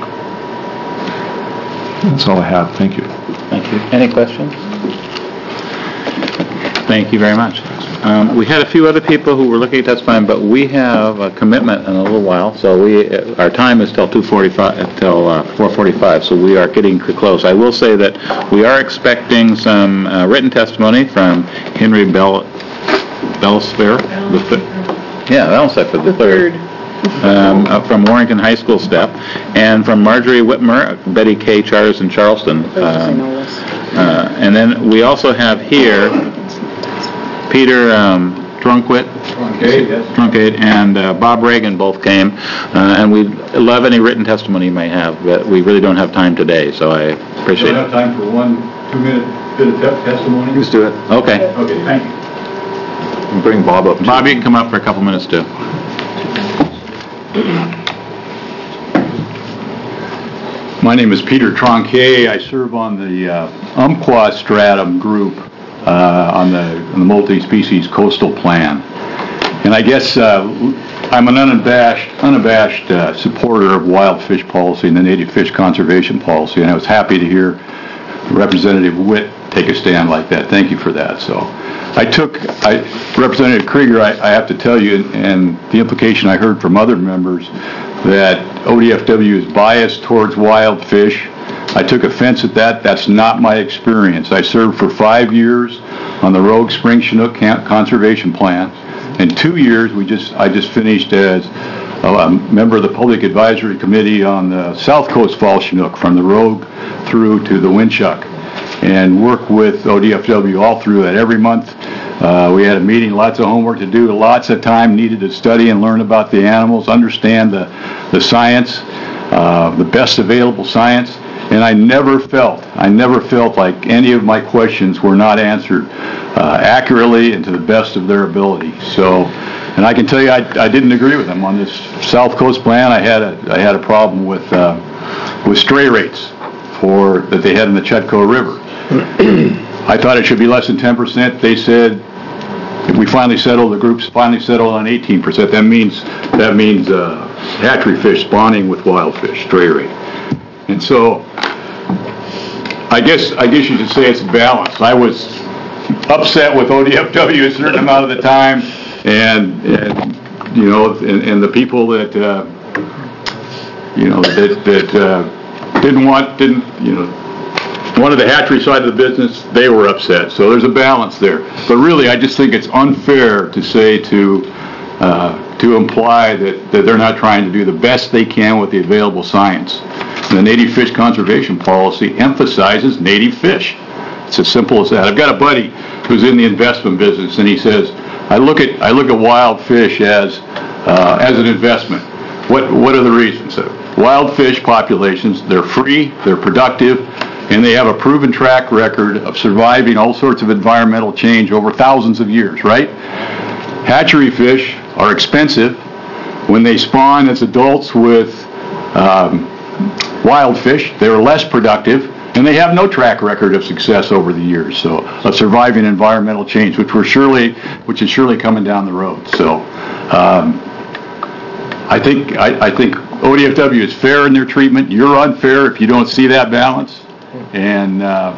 That's all I have. Thank you. Thank you. Any questions? Thank you very much. Um, we had a few other people who were looking at testifying, but we have a commitment in a little while, so we our time is till two forty-five, till uh, four forty-five, so we are getting close. I will say that we are expecting some uh, written testimony from Henry Bell, Bellsfair, the th- yeah, Bellsfair, the third, um, uh, from Warrington High School STEP, and from Marjorie Whitmer, Betty K. Charters in Charleston. Um, Uh, And then we also have here Peter um, Drunkwit. Truncade, yes. Truncade, and uh, Bob Reagan both came, uh, and we'd love any written testimony you may have, but we really don't have time today, so I appreciate We don't it. have time for one two-minute bit of te- testimony? Let's do it. Okay. Okay, thank you. Bring Bob up. Bob, you can come up for a couple minutes, too. My name is Peter Tronquet. I serve on the uh, Umpqua Stratum Group uh, on the, on the multi-species coastal plan. And I guess uh, I'm an unabashed, unabashed uh, supporter of wild fish policy and the native fish conservation policy, and I was happy to hear Representative Witt take a stand like that. Thank you for that. So I took, I, Representative Krieger, I, I have to tell you, and the implication I heard from other members, that O D F W is biased towards wild fish. I took offense at that. That's not my experience. I served for five years on the Rogue Spring Chinook Camp Conservation Plan. In two years, we just I just finished as a member of the Public Advisory Committee on the South Coast Fall Chinook from the Rogue through to the Winchuck, and work with O D F W all through that. Every month uh, we had a meeting, lots of homework to do, lots of time needed to study and learn about the animals, understand the, the science, uh, the best available science, and I never felt, I never felt like any of my questions were not answered uh, accurately and to the best of their ability. So, and I can tell you I, I didn't agree with them on this South Coast plan. I had a, I had a problem with, uh, with stray rates for, that they had in the Chetco River. I thought it should be less than ten percent. They said, we finally settled, the groups finally settled on eighteen percent. That means, that means uh, hatchery fish spawning with wild fish, stray rate. And so, I guess, I guess you should say it's balanced. I was upset with O D F W a certain amount of the time, and, and you know, and, and the people that, uh, you know, that, that uh, didn't want, didn't, you know, wanted the hatchery side of the business, they were upset. So there's a balance there. But really, I just think it's unfair to say to, uh, to imply that, that they're not trying to do the best they can with the available science. And the Native Fish Conservation Policy emphasizes native fish. It's as simple as that. I've got a buddy who's in the investment business, and he says, I look at, I look at wild fish as, uh, as an investment. What, what are the reasons? So, wild fish populations, they're free, they're productive, and they have a proven track record of surviving all sorts of environmental change over thousands of years, right? Hatchery fish are expensive. When they spawn as adults with um, wild fish, they're less productive, and they have no track record of success over the years, so of surviving environmental change, which we're surely, which is surely coming down the road. So um, I think I, I think O D F W is fair in their treatment. You're unfair if you don't see that balance. And uh,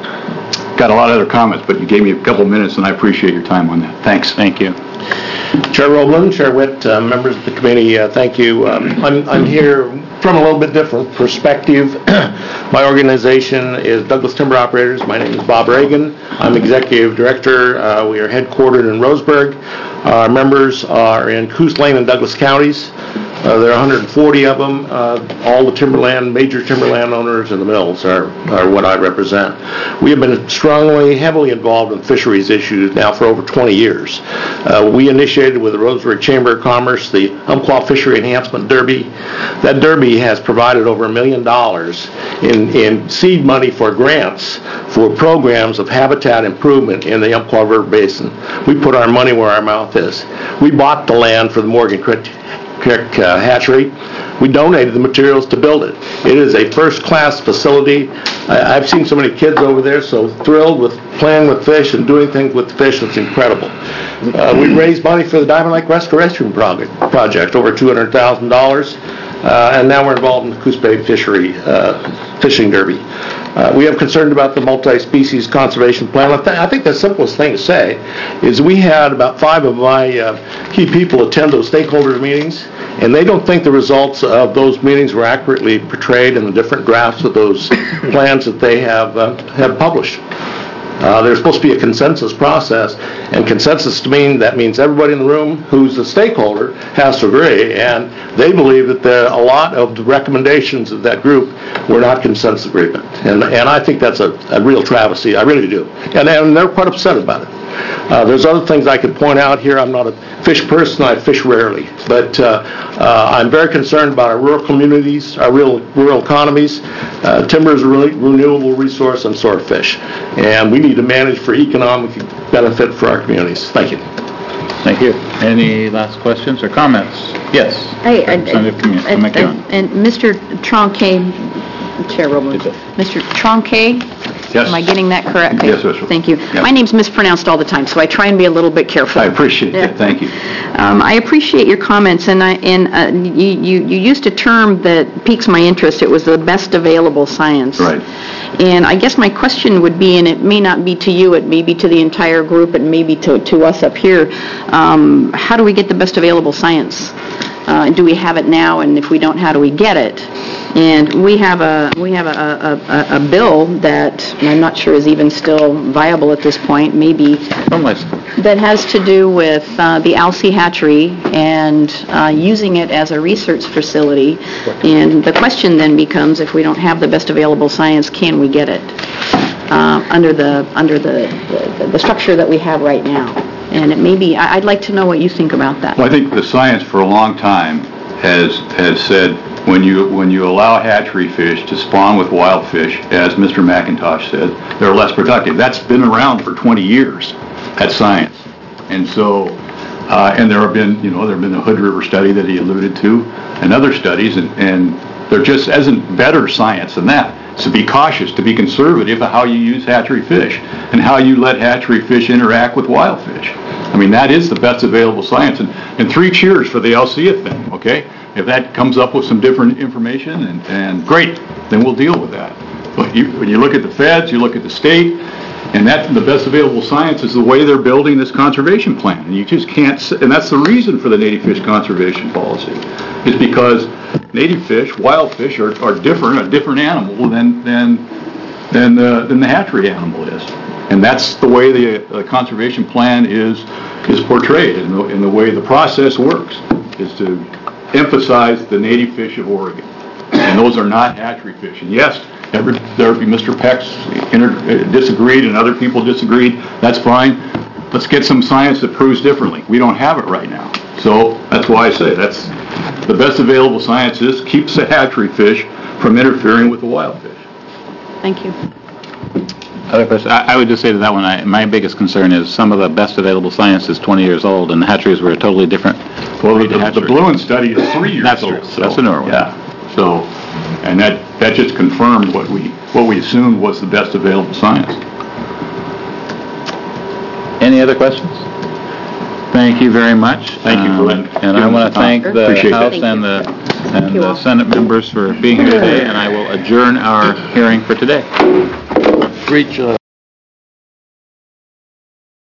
got a lot of other comments, but you gave me a couple minutes, and I appreciate your time on that. Thanks. Thank you. Chair Roblin, Chair Witt, uh, members of the committee, uh, thank you. Um, I'm, I'm here from a little bit different perspective. My organization is Douglas Timber Operators. My name is Bob Reagan. I'm Executive Director. Uh, we are headquartered in Roseburg. Our members are in Coos Lane and Douglas counties. Uh, there are one hundred forty of them. Uh, all the timberland, major timberland owners and the mills are, are what I represent. We have been strongly, heavily involved in fisheries issues now for over twenty years. Uh, we initiated with the Roseburg Chamber of Commerce the Umpqua Fishery Enhancement Derby. That derby has provided over a million dollars in, in seed money for grants for programs of habitat improvement in the Umpqua River Basin. We put our money where our mouth is. We bought the land for the Morgan Creek Creek uh, hatchery. We donated the materials to build it. It is a first-class facility. I, I've seen so many kids over there so thrilled with playing with fish and doing things with the fish. It's incredible. Uh, we raised money for the Diamond Lake Restoration project, project over two hundred thousand dollars, uh, and now we're involved in the Coos Bay Fishery uh, Fishing Derby. Uh, we have concern about the multi-species conservation plan. I, th- I think the simplest thing to say is we had about five of my uh, key people attend those stakeholder meetings, and they don't think the results of those meetings were accurately portrayed in the different drafts of those plans that they have uh, have published. Uh, There's supposed to be a consensus process, and consensus to me, that means everybody in the room who's a stakeholder has to agree, and they believe that there, a lot of the recommendations of that group were not consensus agreement. And, and I think that's a, a real travesty, I really do. And, and they're quite upset about it. Uh, there's other things I could point out here. I'm not a fish person, I fish rarely. But uh, uh, I'm very concerned about our rural communities, our real rural economies. Uh, timber is a really renewable resource, and so are fish. And we need to manage for economic benefit for our communities. Thank you. Thank you. Any last questions or comments? Yes. Hey, I- Representative Commu- And McKeown. and Mister Tronque, Chair Roblin, Mister Tronque? Yes. Am I getting that correct? Okay. Yes, Miz Thank you. Yeah. My name's mispronounced all the time, so I try and be a little bit careful. I appreciate Yeah. that, thank you. Um, I appreciate your comments, and I, and uh, you, you you used a term that piques my interest. It was the best available science. Right. And I guess my question would be, and it may not be to you, it may be to the entire group, and maybe to, to us up here, um, how do we get the best available science? Uh, do we have it now, and if we don't, how do we get it? And we have a we have a, a, a, a bill that I'm not sure is even still viable at this point, maybe, that has to do with uh, the Alcee hatchery and uh, using it as a research facility. And the question then becomes, if we don't have the best available science, can we get it uh, under the under the, the the structure that we have right now? And it may be, I- I'd like to know what you think about that. Well, I think the science for a long time has, has said when you, when you allow hatchery fish to spawn with wild fish, as Mister McIntosh said, they're less productive. That's been around for twenty years, that science. And so, uh, and there have been, you know, there have been the Hood River study that he alluded to, and other studies, and, and there just isn't better science than that. So be cautious, to be conservative of how you use hatchery fish, and how you let hatchery fish interact with wild fish. I mean, that is the best available science, and, and three cheers for the Alcea thing, okay? If that comes up with some different information, and, and great, then we'll deal with that. But you, when you look at the feds, you look at the state, and that, the best available science is the way they're building this conservation plan. And you just can't, s- and that's the reason for the native fish conservation policy, is because native fish, wild fish, are, are different, a different animal than, than, than the, than the hatchery animal is. And that's the way the uh, conservation plan is, is portrayed, and the, and the way the process works, is to emphasize the native fish of Oregon. And those are not hatchery fish. And yes, every, there be Mister Peck's inter, uh, disagreed and other people disagreed. That's fine. Let's get some science that proves differently. We don't have it right now. So that's why I say that's the best available science is keeps the hatchery fish from interfering with the wild fish. Thank you. Other question, I, I would just say to that one, I, my biggest concern is some of the best available science is twenty years old, and the hatcheries were a totally different. Well, the, the, the Bluen study is three years That's old. true. So, That's a newer one. Yeah. So, and that, that just confirmed what we, what we assumed was the best available science. Any other questions? Thank you very much. Thank you for Um, letting- And I want to thank the Appreciate that. House Thank and you. the, and the Senate members for being here today, and I will adjourn our hearing for today. Great job.